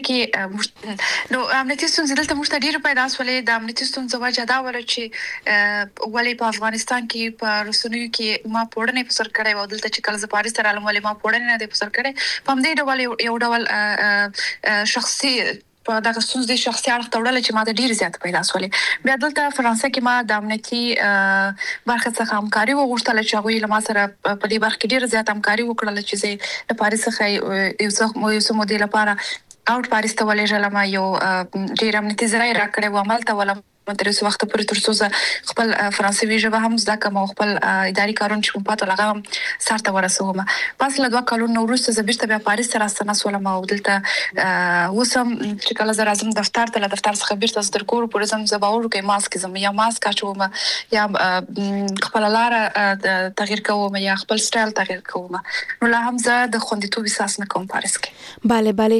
کې نو امنیتي ستونزې دلته موږ ته ډیر پیدا سولې د امنیتي ستونزو وجه دا ول چې ولی په افغانستان کې په رسنیو کې ما پوړنې په سر کړې و دلته چې کله ز پاریس ته رالم ولی ما پوړنې نه په سر کړې په دې ډول یو ډول شخصي په دغه ستونزې شخصي اړخ ته وړل چې ما د ډیر زیات پیدا سولې بیا دلته فرانسې کې ما د امنیتي برخه څخه همکاري وغوښتل چې هغه له ما سره په دې برخه کې ډیر زیات همکاري وکړل چې زه د پاریس څخه یو څه مودې لپاره اوټ پاریس ته ولېږم یو ډیر امنیتي ځای راکړې و عمل ته ولم تر اوسه وخت پورې تر څو خپل فرانسوي ژبه هم زده کوم او خپل اداري کارونه چې کوم پاتو لغم سرته ورسوم. پس له 2 کلونو وروسته زه بیرته بیا پاریس ته راستنه سولم او دلته وسم چې کله زه راځم دفتر ته، له دفتر څخه بیرته تر کور پورې زم زباور کې ماسک زم یا ماسک اچوم یا خپل لار تغییر کوم یا خپل سټایل تغییر کوم. نو لا هم زه د خوندیتوب احساس نه کوم پاریس کې. bale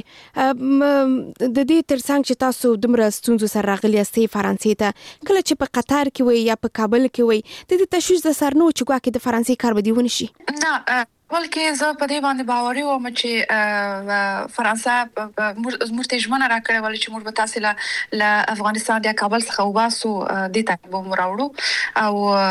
د دې ترڅنګ چې تاسو دمر ستونزو سره راغلی استي فرانسې ته، کله چې په قطر کې وي یا په کابل کې وي، د دې تشویش د سرنو چې ګواکې د فرانسې کار بدی ونی شي؟ نه، بلکې زه په دې باندې باوري وم چې فرانسه مرته ژمنه راکړې ول چې موږ به تاسو له افغانستان د کابل څخه وباسو، د ته به مراوړو او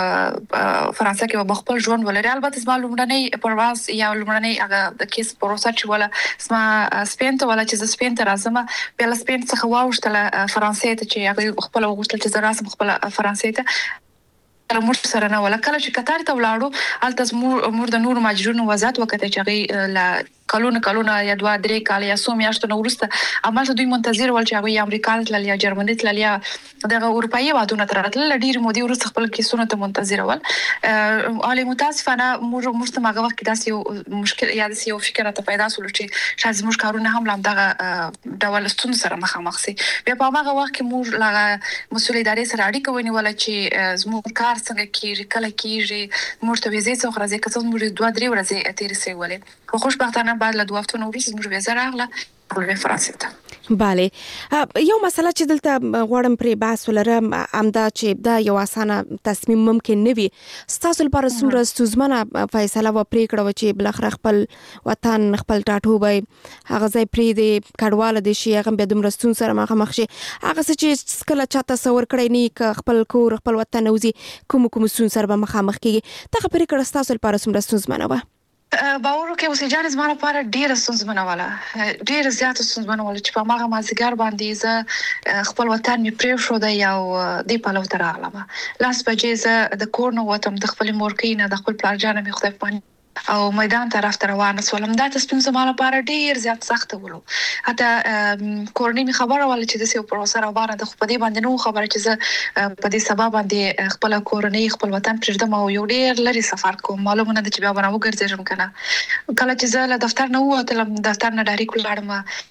فرانسه کې به خپل ژوند ولري. البته زما لومړنی پرواز یا لومړنی هغه د کیس پروسه چې ولا زما سپین ته ولا چې سپین ته راځم، بیا له سپین څخه واوښتله فرانسې ته چې هغه خپل وغوښتل چې زه راسم خپل فرانسې ته. موږ سره نه ولا کله چې قطر ته ولاړو، الته موږ د نور ماجرونو وضاحت وکړه چې هغه لا کلونه یا 2-3 کال یا سو میاشتو نو ورسته عمل دوی منتظر ول چې هغه امریکا ته یا جرمني ته یا دغه اروپאי وادونه تراتل ډیر مودي ورسته خپل کیسونه ته منتظر ول. علي متاسفانه موږ ته هغه وخت داسې یو مشکل یا داسې یو فکر ته پیدا شول چې شاید موږ کارونه هم دغه ډول ستون سره مخامخ سي. بیا په هغه وخت کې موږ لا مسول ادارې سره اړیکه ونیول چې زموږ کار څنګه کیږي، کله کیږي، موږ ته ویزې څو ورځې کڅو موږ 2-3 ورځې تیر سي ولې. خو خوشبختانه بعد له 2 هفتو وروسته موږ ویزه راغله په فرانسې ته. bale یو مسله چې دلته غواړم پرې بحث ولرم امدا چې دا یو اسانه تصمیم ممکن نه وي. ستاسو لپاره څومره ستونزمنه فیصله و پریکړه چې بل اخر خپل وطن خپل ټاټوبه هغه ځای پرې د کډواله د شي هغه به د مرستون سره مخ شي، هغه چې کله چا تصور کړی نه خپل کور خپل وطن اوزي کوم ستون سره به مخامخ کیږي. دا پریکړه ستاسو لپاره څومره ستونزمنه و؟ باور کې اوسې جان زما لپاره ډیر ستونزمنه ولا، ډیر زیات ستونزمنه ولا چې په هغه مازیګر باندې زه خپل وطن می پریو شو د یو دی په لور راغلم. لاس بجې زه د کور نو وتم د خپل مورکې نه د خپل پلار جان می خدای پانی او میدان طرف ته روانه سولم. دا تصمیم زما لپاره ډیر زیات سخت ولو. حتی کورنۍ می خبره ول چې د سیو پروسه راوړه د خپل باندې نو خبره چې زه په دې سبب باندې خپل کورنۍ خپل وطن پرېږدم او یو ډیر لري سفر کوم. معلومه ده چې بیا به وګرځم کنه. کله چې زه له دفتر نه ووتلم، دفتر نه ډایرکټ ولاړم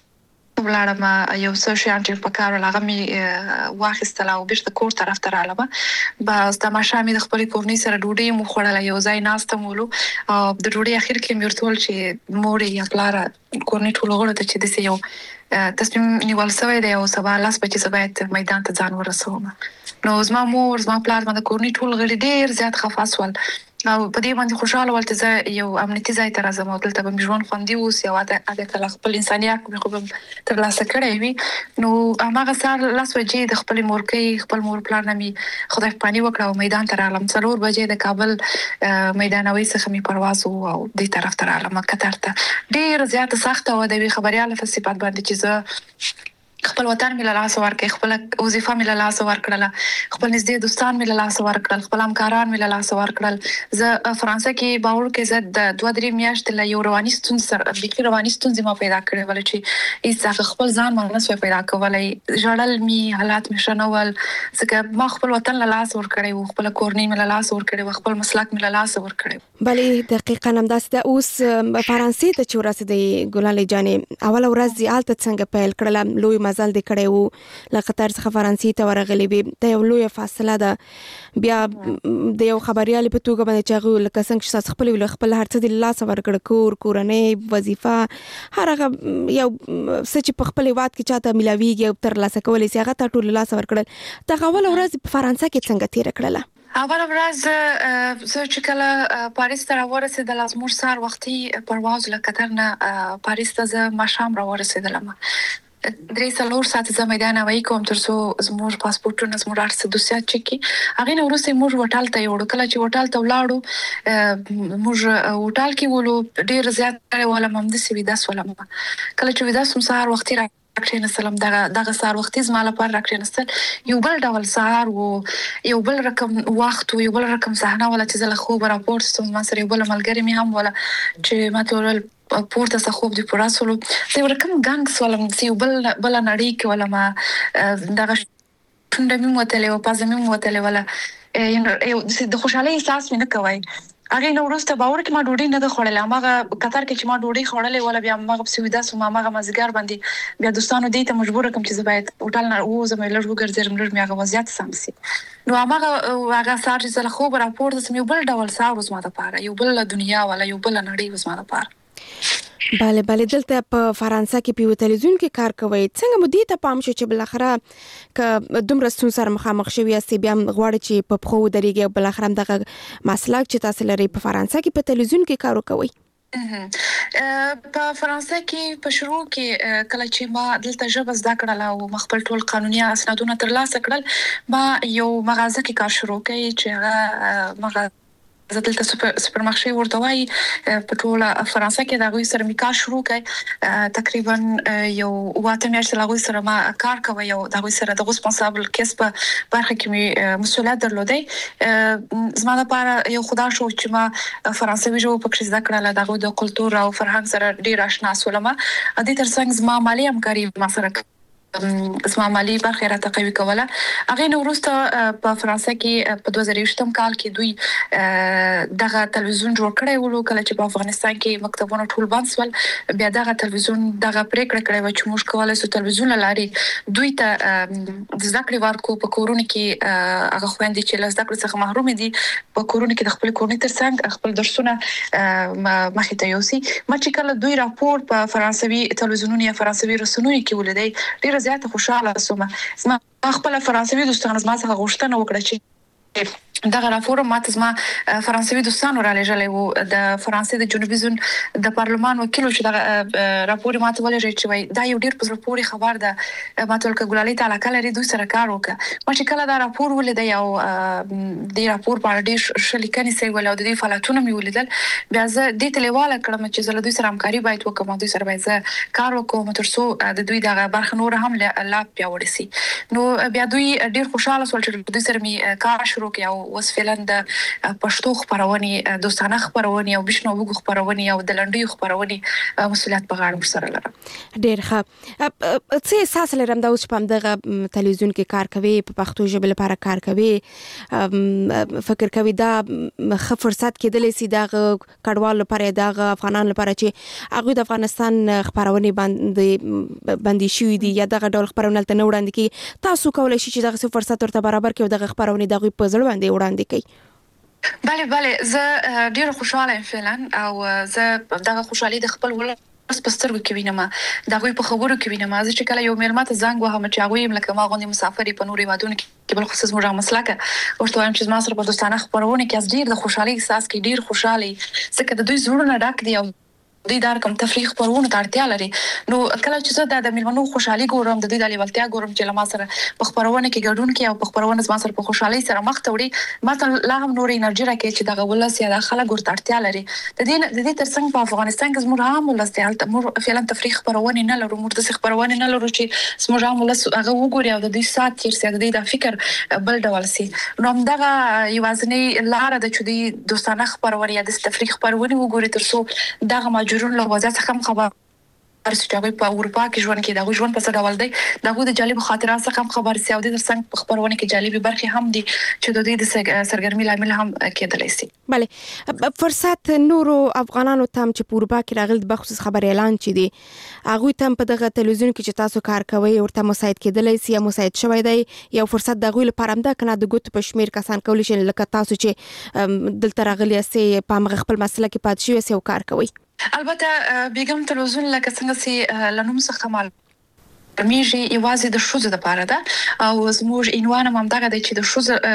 یو څه شیان چې په کار لغه می واخیستل او بیرته کور طرف ته رالم. بس د ماشامي د خپل کورنۍ سره ډوډۍ مو خوړله، یو ځای ناستم ولو او د ډوډۍ اخر کې مې ورتول چې مور یا پلار کورنۍ ټول غوړه ته چې د یو تصمیم نیول شوی دی او سبا لاس بچي باید میدان ته ځان ورسوم. نو زما مور زما پلار باندې کورنۍ ټول غړي ډیر زیات خفاس ول او په دې باندې خوشاله ولته زه یو امنیتي ځای ته راځم او دلته به ژوند خوندي اوس یو اده کله خپل انسانيت خو تر لاسه کړی وي. نو هغه سار لاس وجې د خپل مورکې خپل مور پلان مې خدای پانی وکړه او میدان ته رالم. 4 بجې د کابل میدانوي څخه می پرواز او دې طرف ته رالم قطر ته. ډیر زیات سخت او د خبريال په صفات باندې چې زه خپل وطن مې له لاس ورکړ، خپل وظیفه مې له لاس ورکړل، خپل نږدې دوستان مې له لاس ورکړل، خپل همکاران مې له لاس ورکړل. زه فرانسه کې باور کې زه د 2-3 میاشتې له یو رواني ستونزې سره بيخي رواني ستونزې ما پیدا کړې ول چې هیڅ خپل ځان ما نه پیدا کولای. ژړل می حالات مې شنول ځکه ما خپل وطن له لاس ورکړی او خپل کورنۍ مې له لاس ورکړی او خپل مسلک مې له لاس ورکړی. بلې دقیقاً هم داسې ده. اوس فرانسې ته چې ورسېدې ګلالۍ جانې، اول ورځ دې هلته څنګه پیل کړله؟ لوی مزل دې کړی و له قطر څخه فرانسې ته ورغلې وې، دا یو لویه فاصله ده. بیا د یو خبريال په توګه باندې چې هغه لکه څنګه چې تاسو خپل هر څه د لاس ورکړ، کورنۍ وظیفه هر هغه یو څه چې په خپل وخت کې چاته ملاويږي او تر لاسه کولای شي هغه ټول لاس ورکړل. دا اول ورځ په فرانسه کې څنګه تیر کړله؟ اول ورځ زه چې کله پاریس ته راورسېدم، زموږ سار وختي پرواز له قطر نه پاریس ته زه ماښام راورسېدم. 3-4 ساعت زه میدان هوایی کوم تر څو زموږ پاسپورتونه زموږ ارڅ دوسیات چکی. هغه نو ورسې موږ هوټل ته یوړو. کله چې هوټل ته ولاړو موږ هوټل کې ولو ډیر زیات ولا ممد سی ودا سولم. کله چې ودا سم سهار وختي راکړین سلام دغه سهار وختي زما لپاره راکړین ستل یو بل ډول سهار او یو بل رقم وخت او یو بل رقم صحنه ولا چې زله خو راپورټ ستوم ما سره یو بل ملګری می هم ولا چې ما ټول پورته څخه خوب دی پراسولو زه ورکم ګنګ سوالم سی بل نړۍ کې ولا ما دغه ټنډه مې وتلې او پازه مې وتلې ولا د خوشحالي احساس مې نه کوي. هغه نو ورسته باور کې ما ډوډۍ نه د خوړلې. هغه قطر کې چې ما ډوډۍ خوړلې ولا بیا ما سویدا سو ما مزګر باندې بیا دوستانو دې ته مجبور کوم چې زبایت هوټل نه وځم لږ وګرځم لږ مې هغه وضعیت سمسي. نو هغه سار چې زله خو راپور د سم یو بل ډول سار وز ما د پاره یو بل دنیا ولا یو بل نړۍ وز ما د پاره. بله دلته په فرانسه کې په تلویزیون کې کار کوي. څنګه مو دې ته پام شو چې بل اخره ک دومره ستون سره مخامخ شوی اسې بیا غواړي چې په خو درېږي بل اخره دغه مسلک چې تاسو لري په فرانسه کې په تلویزیون کې کار کوي؟ په فرانسه کې په شروع کې کله چې ما دلته ژبه زده کړل او مخبل ټول قانوني اسنادونه ترلاسه کړل ما یو مغازه کې کار شروع کړ چې هغه مغازه دلته سوپرمارکټ ورته وای په ټول فرانسه کې دا غوي سره میکا شروع کړ. تقریبا یو واته میاشتې لا غوي سره ما کار کوي او دا غوي سره د ریسپانسابل کیس په برخه کې می مسؤلیت درلودې. زما لپاره یو خدا شو چې ما فرانسوي ژبه په کې زده کړل دا غوي د کلتور او فرهنګ سره ډیر آشنا شولم. د دې ترڅنګ زما مالی همکاري ما سره اسما مالی برخه را تقوی کوله. هغه نو وروسته په فرانسه کې په 2020 کال کې دوی دغه تلویزیون جوړ کړی ولو کله چې په افغانستان کې مکتبونه ټول بند شول. بیا دغه تلویزیون دغه پریکړه کړې و چې موږ کولای شو تلویزیون لاري دوی ته د ذکر ورکو په کورونه کې هغه خويندې چې له ذکر څخه محروم دي په کورونه کې د خپل کورنۍ ترڅنګ خپل درسونه مخې ته یوسي. ما چې کله دوی راپور په فرانسوي تلویزیونونو یا فرانسوي رسنیو کې ولیدای ډیر زیات خوشاله شوم. زما خپل فرانسوي دوستان زما څخه غوښتنه وکړه چې دغه راپور ماته زما فرانسوي دوستانو را لېږلې وو د فرانسې د جنوبي زون د پارلمان وکیل چې دغه راپور ماته ولېږي چې وای دا یو ډیر په پوري خبر ده ماته ولکه ګلالي تعالی کله لري دوی سره کار وکړه. ما چې کله دا راپور ولیدای او د راپور په اړه ډیر شلیکنې سي ول او د دې فعالیتونو مې ولیدل بیا زه د تلیواله کړم چې زه له دوی سره همکاري باید وکړم دوی سره باید زه کار وکړم ترڅو د دوی دغه برخه نور هم لا پیاوړی سي. نو بیا دوی ډیر خوشاله شول چې دوی سره مې کار شروع کړ او اوس فعلا د پښتو خبرونه دوستانه خبرونه او بشنو وګ خبرونه او د لنډي خبرونه مسؤلیت په غاړه سره لرم. ډیر ښه. څه احساس لرم دا اوس په دغه تلویزیون کې کار کوي په پښتو ژبه لپاره کار کوي فکر کوي دا ښه فرصت کېدلی سي د کډوال لپاره د افغانانو لپاره چې هغه د افغانستان خبرونه باندې شوې دي یا دغه ډول خبرونه تل نه وړاندې کی تاسو کولای شئ چې دغه فرصت ورته برابر کړئ دغه خبرونه دغه په ځل باندې وړاندې کړئ. بله زه ډیر خوشاله یم فعلا او زه دغه خوشحالي د خپل ول پسترګو کې وینم دا غوي په خبرو کې وینم چې کله یو مېرمت زنګ وهم چې هغه يم لکه ما غوندي مسافرې په نوري وادونو کې بل خصوص موږ مسلکه ورته وایم چې ما سره په دوستانه خبرونه کې از ډیر د خوشحالي احساس کې ډیر خوشحالي ځکه د دوی زړونه ډک دي او دوی دار کوم تفریح خبرونه ته اړتیا لري. نو کله چې زه د میلمنو خوشحالي ګورم د دوی د لیوالتیا ګورم چې لما سره په خبرونه کې ګډون کوي او په خبرونه زما سره په خوشحالي سره مخ ته وړي ماته لا هم نور انرژي راکړي چې دغه ولس یا د خلک ورته اړتیا لري. د دې ترڅنګ په افغانستان کې زموږ هم ولس ته موږ فعلا تفریح خبرونه نه لرو موږ د خبرونه نه لرو چې زموږ هم ولس هغه وګوري او د دې سات تیر سي د دې د فکر بل ډول سي. نو دغه یوازنی لار د چودي دوستانه خبرونه یا د تفریح خبرونه وګوري ترڅو دغه ماجرون له وضعیت څخه خبر چې په اروپا کې ژوند کې دا ژوند په څه ډول دی دا د جالب خاطرات څخه خبر سي او د څنګه په خبرونه کې جالب برخه هم دي چې د دې سرګرمي لامل هم کېدلی سي. بله فرصت نورو افغانانو تم چې په اروپا کې راغلي د خصوص خبر اعلان چي دي هغه تم په دغه تلویزیون کې چې تاسو کار کوي ورته مساعد کېدلی سي یا مساعد شوی دی یو فرصت د غوي لپاره هم دا کنه د ګوت په شمیر کسان کولی شي لکه تاسو چې دلته راغلي سي په خپل مسله کې پات شوی سي او کار کوي. البته بیګم تلویزیون لکه څنګه چې لنوم څخه مال میږي یوازې د شوزه لپاره ده او زموږ عنوان هم دغه دی چې د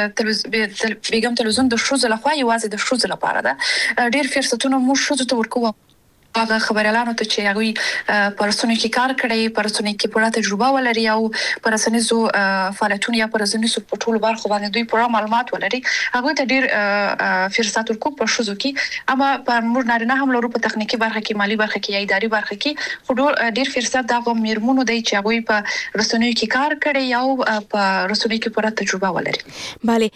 شوزه بیګم تلویزیون د شوزه لخوا یوازې د شوزه لپاره ده. ډیر فرصتونه موږ شوزه ته ورکوو هغه خبريالانو ته چې هغه پرسونی کې کار کړی پرسونی کې پوره تجربه ولري او پرسونی زو فعالیتونه یا پرسونی سو په ټول برخو باندې دوی پوره معلومات ولري هغه ته ډیر فرصت ورکو په شوزو کې اما په موږ نه هم لرو په تخنیکی برخه کې مالی برخه کې یا اداري برخه کې خو ډیر فرصت د میرمنو دی چې هغه په رسنیو کې کار کړی او په رسنیو کې پوره تجربه ولري. bale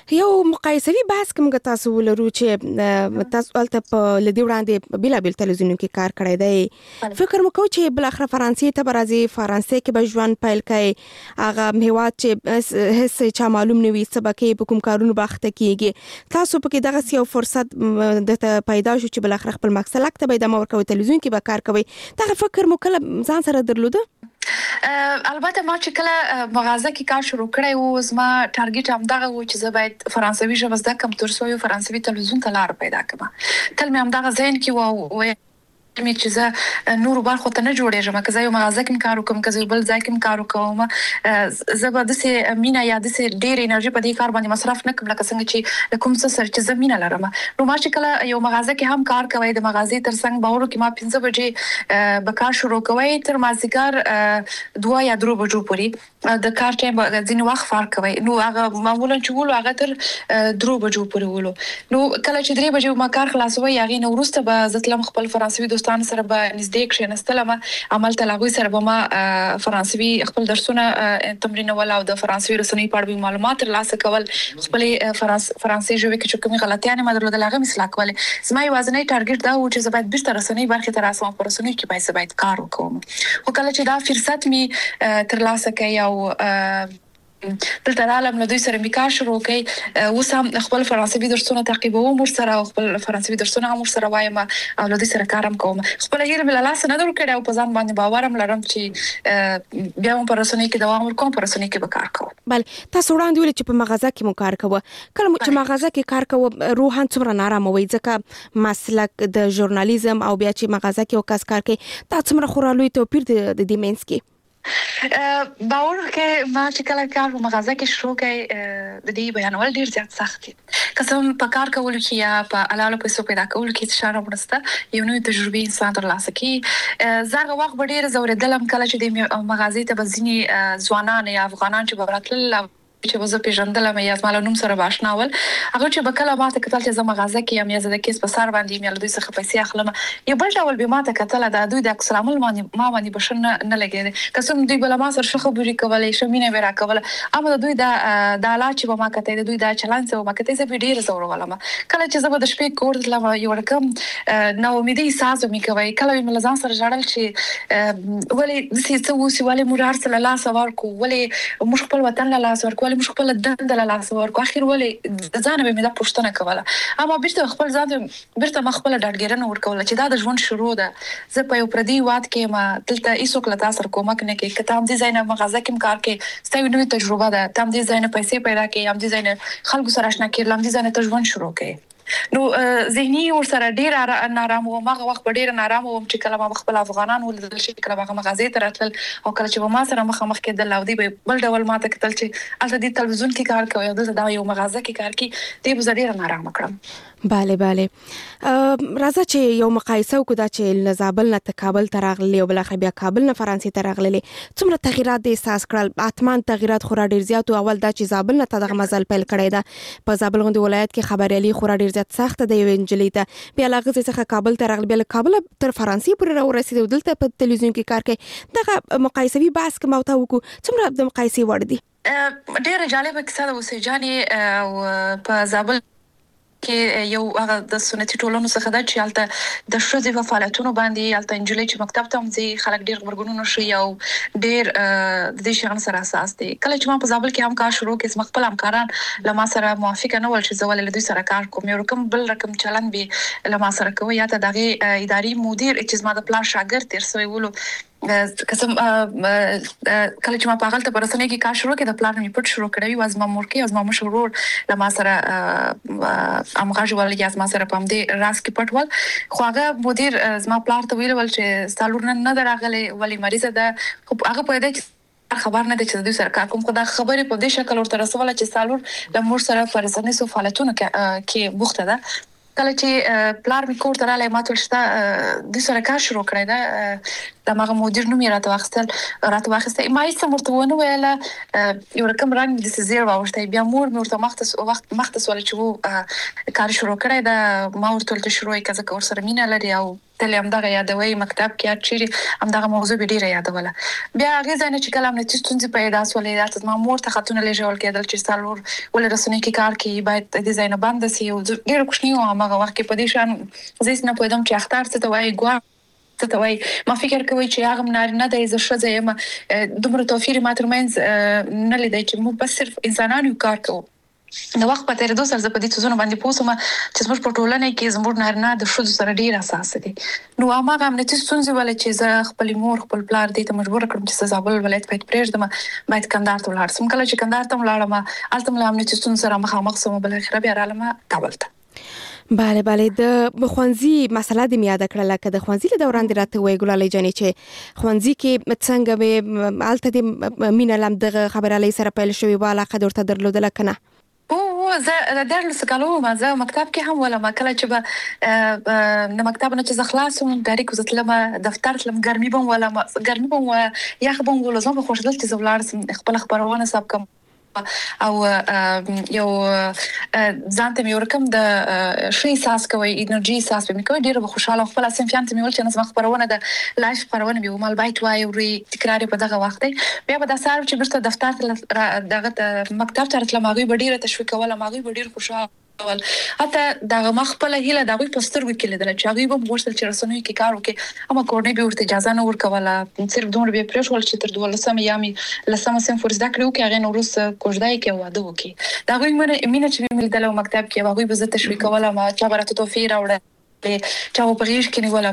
یو مقایسوي بحث کوم تاسو ولرو چې تاسو الته په لدی وړاندې بلابل تلویزیونونو کې کار کړی دی فکر مکو چې بل اخر فرانسې ته برازي فرانسې کې به ژوند پیل کړي هغه هیواد چې هیڅ چا معلوم نه وي سبکه په کوم کارونو باخته کیږي تاسو په کې دغه یو فرصت د پیدا شو چې بل اخر خپل مقصد لکه به د مورکو تلویزیون کې به کار کوي دا فکر مو کله ځان سره درلوده البته ما چې کله مغازه کې کار شروع کړی و زما ټارګټ هم دغه و چې زه باید فرانسوي ژبه زده کړم تر څو یو فرانسوي تلویزیون ته لار پیدا کړم تل مې هم دغه ذهن کې و چې زه نور برخو ته نه جوړېږم که زه یو مغازه کې کار وکم که زه بل ځای کې کار وکم زه به د سه مینا یا د سه ډېر انرژي په دې کار باندې مصرف نه کوم لکه څنګه چې د کوم څه سره چې زه مینا لرم نو ما چې کله یو مغازه کې هم کار کوي د مغازې تر څنګ باور کې ما 15 بجې به کار شروع کوي تر مازیګر 2 یا 3 بجو پورې د کار ټایم ځین وخت فرق کوي نو هغه معمولا چې ولو هغه تر 3 بجو پورې ولو نو کله چې 3 بجې ما کار خلاصوي هغه نو ورسته به زتلم خپل فرانسوي دوستان سره به نږدې کښینستلم عمل تلاغوي سره به ما فرانسوي خپل درسونه تمرین ولا او د فرانسوي رسنۍ په اړه معلومات ترلاسه کول خپل فرانسوي ژبه کې کومې غلطیاں ما درلودل هغه اصلاح کول زما یوازینی ټارګټ دا و چې زه باید بیرته رسنۍ برخه ته راسم په رسنۍ کې باید کار وکوم خو کله چې دا فرصت می ترلاسه کړ او دلته عالم له دوی سره میکار شروع کړي وسم خپل فرانسوي درسونه تعقیبوم ورسره خپل فرانسوي درسونه هم ورسره وایم او له دوی سره کارم کوم خپل هیر بل لاس نه درو کړه او په ځان باندې باورم لرم چې بیا هم پر رسنۍ کې دوام ورکوم پر رسنۍ کې به کار کوم بل تاسو وړاندې ویل چې په مغازه کې مو کار کوو کله چې مغازه کې کار کوو روحان څومره نارامه وي ځکه مسلک د ژورنالیزم او بیا چې مغازه کې وکاس کار کوي دا څومره خورالوي توپیر د دیمنس کې باور کې ما چې کله کار په مغازه کې شروع کړ د دې بیانول ډیر زیات سخت دي قسم په کار کول کې یا په علاوه پیسو پیدا کول کې شاره ورسته یو نوې تجربه انسان ترلاسه کوي زغه وخت ډیر زوردلم کله چې د مغازې ته بزنی ځوانان یا افغانان چې براتل چې وزه پیژندل مې یا زما نوم سره باشناول هغه چې بکله ماته کتل چې زما مغازه کې یم یا زه د کیس په سر باندې مې له دوی څخه پیسې اخلم یو بل ډول به ماته کتل دا دوی د اکثر عمل ما باندې بشن نه لګیږي قسم دوی بل ما سره شخه بوري کولای شمینه ورا کوله اما دوی دا لا چې ما کته دوی دا چلان څه ما کته زه ډیر زور ولم کله چې زه د شپې کور د لمه یو رقم نو امیدي احساس مې کوي کله مې لزان سره جړل چې ولی د څه وسی ولی مور سره لا سوار کو ولی مش خپل وطن لا سوار کو ولی مش خپل دند لا سوار کو اخر ولی ځان به مې دا پښتنه کوله اما بیرته خپل ځان بیرته مخبل ډاډګرنه ورکول چې دا د ژوند شروع ده زه په یو پردي واد کې ما دلته ایسو کله تاسو کومک نه کې کتاب دي زینب مغازه کې کار کې ستاسو نوې تجربه ده تام دي زینب پیسې پیدا کې هم دي زینب خلکو سره آشنا کې لم دي زینب ته ژوند شروع کې نو ذهني ور سره ډیر نارام و ما وخت ډیر نارام و چې کله ما خپل افغانان ولدل شي کله ما مغازې ته راتل او کله چې ما سره مخ کې د لاودي بل ډول ما ته کتل چې الته د تلویزیون کې کار کوي او د یو مغازه کې کار کوي دې به ډیر نارام کړم bale راځه چې یو مقایسه وکړو دا چې زابل نه کابل ته راغلي او بل بیا کابل نه فرانسې ته راغلي څومره تغیرات د احساس کړل اتمان تغیرات خورا ډیر زیات او اول دا چې زابل نه دغه مزل پیل کړی دا په زابل غوندي ولایت کې خبريالي خورا ډیر زیات سخت دی انجلی ته بیا لغه څخه کابل ته راغلی بیا کابل تر فرانسې پورې ورسېد دلته په تلویزیون کې کار کوي دغه مقایسوي بحث کوم او تا وکړو څومره د مقایسې وړ دي ډیر جالب کیسه د وسېجاني او په زابل کې یو هغه د سنتي ټولنو څخه د چالتہ د شوزي په فعالیتونو باندې الته انجلي چې مکتب ته مزي خلک ډیر خبرګونونه شي او ډیر د دې شغل سره اساس دي کله چې ما په زابل کې هم کار شروع کړم خپل همکاران لما سره موافقه نه ول چې زول له دوی سره کار کوم یو رقم بل رقم چلن به لما سره کوي یا ته دغه اداري مدیر چې زما د پلان شاګرد تر سوی ولو قسم کله چې ما په غلطه پرسنه کې کار شروع کړ د پلان می پټ شروع کړی واز ما مورکي از ما مشرور لما سره امغاج ول یا از ما سره پم دي راس کې پټ ول خو هغه مدیر از ما پلان ته ویل چې سالور نه دراغله ولی مریض ده هغه په دې خبر نه دي چې دوی سره کار کوم خدای خبرې په دې شکل ورته رسول چې سالور د مور سره فرزنه سو فعالیتونه کې بوخته ده کله چې پلار می کور ته رااله ماته شته د سره کار شروع کړی دا د ماغه مدیر نوم یې راته واخیسته ما هیڅ مرته ونه ویله یو رقم رنګ د سزیر واوښته بیا مور ورته مخته سوال چې وو کار شروع کړی دا ما ورته شروع یې کزه کور سره مینه لري او تل هم دغه یادوي مکتب کې چیرې هم دغه موضوع به ډیره یادوله بیا هغه ځای نه چې کله موږ ستونزې پیدا سولې راته ما مور ته خاتون لېږل کېدل چې سالور ولې رسنۍ کې کار کوي باید د ځای نه بند شي او ډیره کوښښ نه هغه وخت کې په دې شان زه نه پوهیدم چې اختر څه ته وایي ګوا ما فکر کوي چې هغه نارینه د عزت شوه یم دومره توفیر ما ترمنځ نه لیدای چې موږ بس صرف انسانانو کار کوو نو وخت په تیر 2 سال زه په دې څه باندې پوسوم چې زموږ په ټولنه کې زموږ نارینه د شذ سره ډیر اساس دي نو هغه امنیتي ستونزې ولې چې زه خپل مور خپل پلار دې ته مجبور کړم چې زابل ولایت باید پرېږدم باید کندهار ته ولاړ سم کله چې کندهار ته ولاړم الته مله امنیتي ستونزې سره مخامخ سم بل اخر بیا رالم کابل ته بله د خوانزي مسله د میاده کړل که د خوانزي له دوران دی راته وای ګلالۍ جانې چې خوانزي کې څنګه به الته د مینه لم دغه خبره لې سره پیل شوی و علاقه درته درلودل کنه زه د درس کالو ما زه مکتب کې هم ولا ما کله چې به د مکتب نه چې خلاصوم ډایرک وزتلم دفتر تلم ګرمي بم ولا ګرمي بم یا خبم ولزم په خوشدل چې زولار خپل خبرونه سب کوم او یو ځانته مې ورکم د شي ساس کوي انرژي ساس به مې کوي ډیره خوشاله خپل اسیم فانت مې ول چې نظم خبرونه د لایف خبرونه به مال بایت وای او تکرار په دغه وخت بیا به د سار چې برته دفتر دغه مکتب ته تلم هغه ډیره تشویق ولا هغه ډیره خوشاله حتی دغه مخبل هیله دغه پسترګو کې لیدل چې هغه به ورسل چې رسنوي کې کار وکړي اما کورنۍ به ورته اجازه نه ورکوله صرف دومره به پرېښول چې تر 12 یامي لسمه سم فرض دکړو کې هغه نورس کوژدای کې واده وکړي دغه مینه چې مې لیدل مکتب کې هغه به زه تشویق ولا ما چې برته توفیر اوره چا په غیږ کې نیولم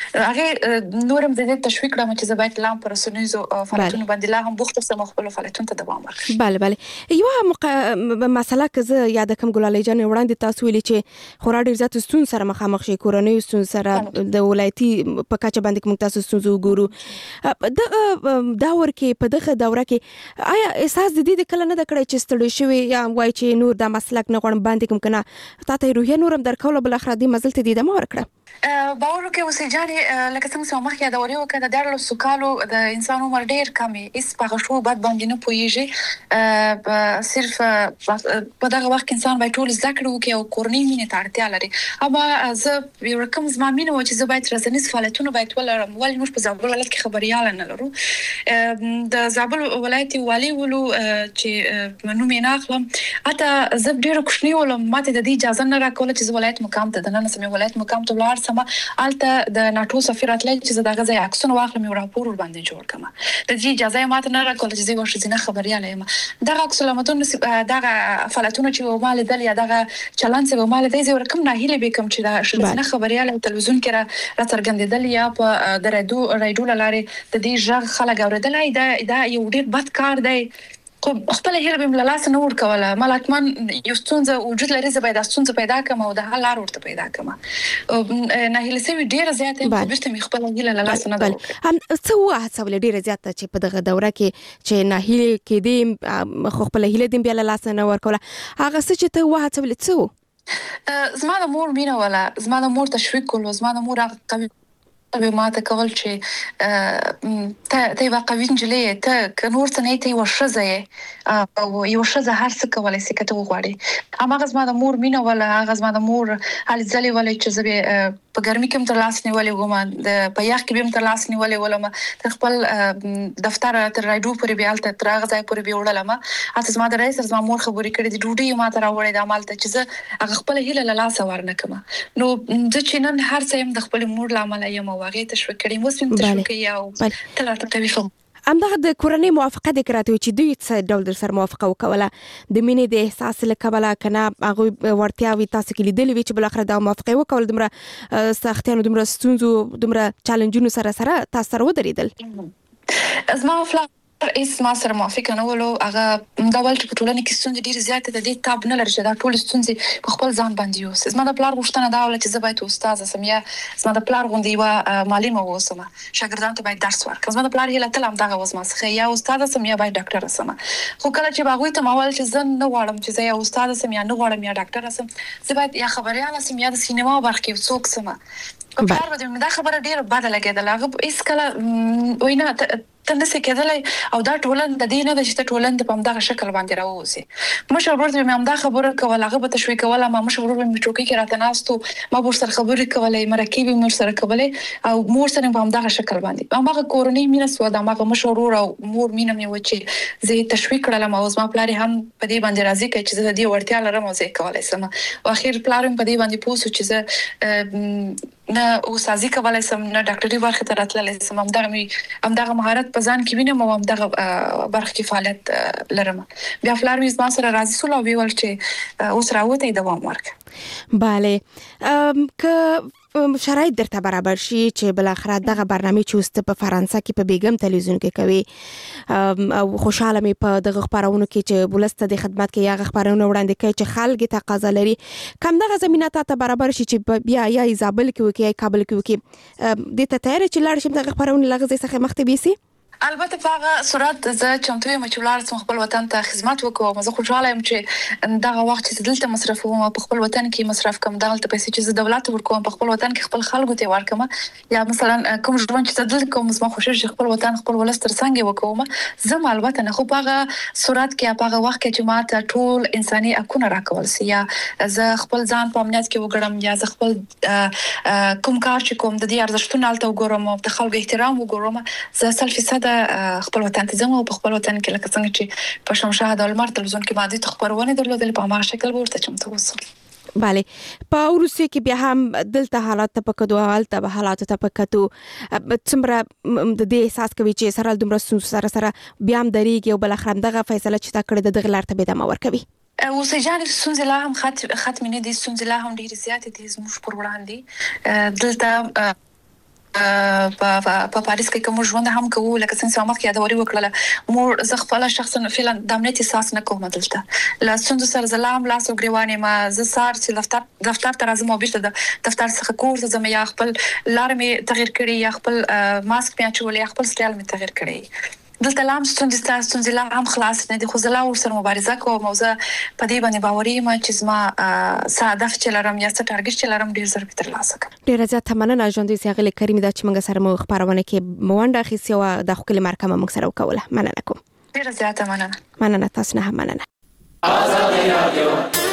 هغه نورم د دې تشویق کړم چې زه باید لام پر رسنیزو فعالیتونو باندې لا هم بوخت سم خپل فعالیتونو ته دوام ورکړم بله یو مسله که زه یاد کوم ګلالۍ جان وړاندې تاسو ویلي چې خورا ډیر زیات ستون سره مخامخ شي کورنۍ ستون سره د ولایتي په کچه باندې کوم تاسو ستونزو ګورو دا ورکه په دغه دوره کې آیا احساس د دې کله نه د کړی چې ستړي شوی یا وای چې نور د مسلک نه غوړم باندې کوم کنه تاسو روحي نورم درکول بل اخر دې مزلت دې ورکړه باور کې وسېجاني لکه څنګه چې مخکې دا وریو کړه د ډېرو سکالو د انسان عمر ډېر کمی اس په شو بعد باندې نه پويږي صرف په دغه وخت انسان باید ټول ذکر وکي او کورنۍ مینه ته اړتیا لري اما زه یو رقم زمامینه و چې زه باید رسنیز فعالیتونه باید ولرم ولې موږ په زابل ولایت کې خبريال نه لرو د زابل ولایت والی ولو چې نوم یې نه اخلم اته زه ډېر خوشنی ولم ماته د دې اجازه نه راکوله چې ولایت مقام ته د نن سمې ولایت مقام ته ولر سم الته د ناتو سفیر اتل چې دغه ځای عکسونه واخلم یو راپور ور باندې جوړ کما د دې اجازه ماته نه راکول چې زه ورشي نه خبرياله یم دغه عکسونه متون دغه فعالیتونه چې مال دل یا دغه چلان چې مال دې زه ورکم نه هیله به کوم چې دا نه خبرياله تلویزیون کې را څرګندېدل یا په د رادیو لارې د دې ژغ خلک اوریدل دا یو ډیر بد کار دی خپل هیر به ملالاس نه ور کوله ملاتمن یو ستونزه وجود لري زه باید ستونزه پیدا کوم او د حل لار ورته پیدا کوم نه هله سوي ډیره زیاته په بیرته می خپل هیله لالاس نه هم څه واه څول ډیره زیاته چې په دغه دوره کې چې نه هیله کې دې خپل هیله دې بیا لالاس نه ور کوله هغه څه چې ته واه څول څه زما د مور مینه ولا زما د مور تشویق کول زما د مور قوي به ما ته کول چې ته واقعي انجلې ته کنور ته نه ته وشزه او یو شزه هر څه کولای شي کته وغواړي اما غزما د مور مینه ولا غزما د مور حال ځلې ولې چې زه په ګرمي کې تر لاس نیولې وم د په یخ کې به تر لاس نیولې ولم تر خپل دفتر تر رادیو پورې به الته تر هغه ځای پورې به وړلم اته زما د رئیس زما مور خبرې کړې د ډوډۍ ما ته راوړې د عمل ته چې زه هغه خپل هیله لاس ورنه کما نو د چینن هر څه يم د خپل مور لامل یم واغې تشویق کړي مو سم تشویق یا تل ته ویفم همدغه د کورنۍ موافقه د کراته چې دوی څه ډول در سره موافقه وکوله د مینې د احساس لکبله کنه هغه ورتیاوي تاسو کې لیدلې چې بل اخر د موافقه وکول دمره سختیانو دمره ستونزو دمره چالنجونو سره تاسو سره ودرېدل زما ایس ما سره موافق نه ولو هغه دا ول چې په ټولنه کې ستونزې ډېر زیات دي د تاب نه لري چې دا ټول ستونزې په خپل ځان باندې یو زما د پلار غوښتنه دا ول چې زه باید استاد سم یا زما د پلار غوندي و معلم اوسم شاګردانو ته باید درس ورکړم زما د پلار هیله تل هم دغه وسمه څخه یا استاد سم یا باید ډاکټر سم خو کله چې باغوي ته ماول چې زه نه غواړم چې زه یا استاد سم یا نه غواړم یا ډاکټر سم زه باید یا خبريال سم یا د سینما برخه کې څوک سم په کار باندې دا خبره ډیره بده لګیدله هغه هیڅ کله وینا تنسي کېدلای او دا ټولن د دې نه د چې ټولن د پم دغه شکل باندې راوځي مشر ورته مې دا خبره کوله هغه به تشویق کوله ما مشر ورته مې ټوکی کې راته ناستو ما ور سره خبرې کولې مرکبي مور سره کولې او مور سره په دغه شکل باندې هغه کورنۍ مینه سو دا هغه مشر ور او مور مینه مې وچی زه تشویق کړل ما اوس ما پلار هم په دې باندې راضي کړ چې زه دې ورتیا لرم او زه کولای سم او اخر پلار په دې باندې پوسو چې زه نه او سازي کولای سم نه ډاکټري برخه ته راتللی سم همدغه مهارت په ځان کې وینم او همدغه برخه کې فعالیت لرم بیا فلار مې ما سره راضي سول او ویل چې اوس راوته دوام ورک bale که شرایط درته برابر شي چې بل اخر دغه برنامه چې اوس په فرانسه کې په بیګم تلویزیون کې کوي او خوشاله مې په دغه خبرونو کې چې بولسته د خدمت کې یا خبرونه وړاندې کوي چې خلک تقاضا لري کم دغه زمينه ته برابر شي چې بیا یا ایزابل کې وکي یا کابل کې وکي د ته تیار چې لاړ شم دغه خبرونه لغزه څخه مخته بيسي البته په هغه صورت زه چمتو یم چې ولر سم خپل وطن ته خدمت وکوم زه خوشاله یم چې دغه وخت چې دلته مصرفوم په خپل وطن کې مصرف کوم دغه پیسې چې زه دولت ورکوم په خپل وطن کې خپل خلکو ته ورکوم یا مثلا کوم ژوند چې دلته کوم زما خوشاله چې خپل وطن خپل ولستر څنګه وکوم زه البته نه خو په هغه صورت کې په هغه وخت کې چې ماته ټول انساني حقوق راکول سي یا زه خپل ځان په امنیت کې وګړم یا زه خپل کوم کار چې کوم د دې ارزښتونو الته وګورم او د خلکو احترام وګورم زه 100% خپل وطن ته ځم او په خپل وطن کې لکه څنګه چې په شمشاد او لمر تلویزیون کې باندې خبرونه درلودل په هغه شکل ورته چمتو وسه bale په روسیه کې بیا هم دلته حالات ته پکدو حالت به حالات ته پکتو څومره د دې احساس کوي چې سره دومره سره بیا هم درېږي او بل اخرم دغه فیصله چې تا کړې د غلار ته به د مور کوي او سجان ستونزې لا هم ختم نه دي ستونزې لا هم ډېر زیات دي زموږ پر وړاندې دلته په پاریس کې کوم ژوند هم کوو لکه څنګه چې مخکې یادوري وکړه مور زه خپل شخصا فعلا د امنیت احساس نه کوم دلته لا څنګه سره زلام لاس او غریوانه ما زه سار چې دفتر ته راځم او بیرته د دفتر څخه کور ته ځم یا خپل لار مې تغیر کړی یا خپل ماسک مې اچول یا خپل سټایل مې تغیر کړی دلته لام ستونزې لا هم خلاص نه دي خو زه لا ورسره مبارزه کوم موضوع په دې باندې باوري یم چې زما هدف چې لرم یا څه ټارګټ چې لرم ډیر زر به ترلاسه کړم ډیر زیات مننه ژوندۍ سیاغلی کریم دا چې موږ سره مو خبرونه کې موانډه خېسي او د خپل مرکه موږ سره وکوله مننه کوم ډیر زیات مننه تاسو نه مننه آزادي رادیو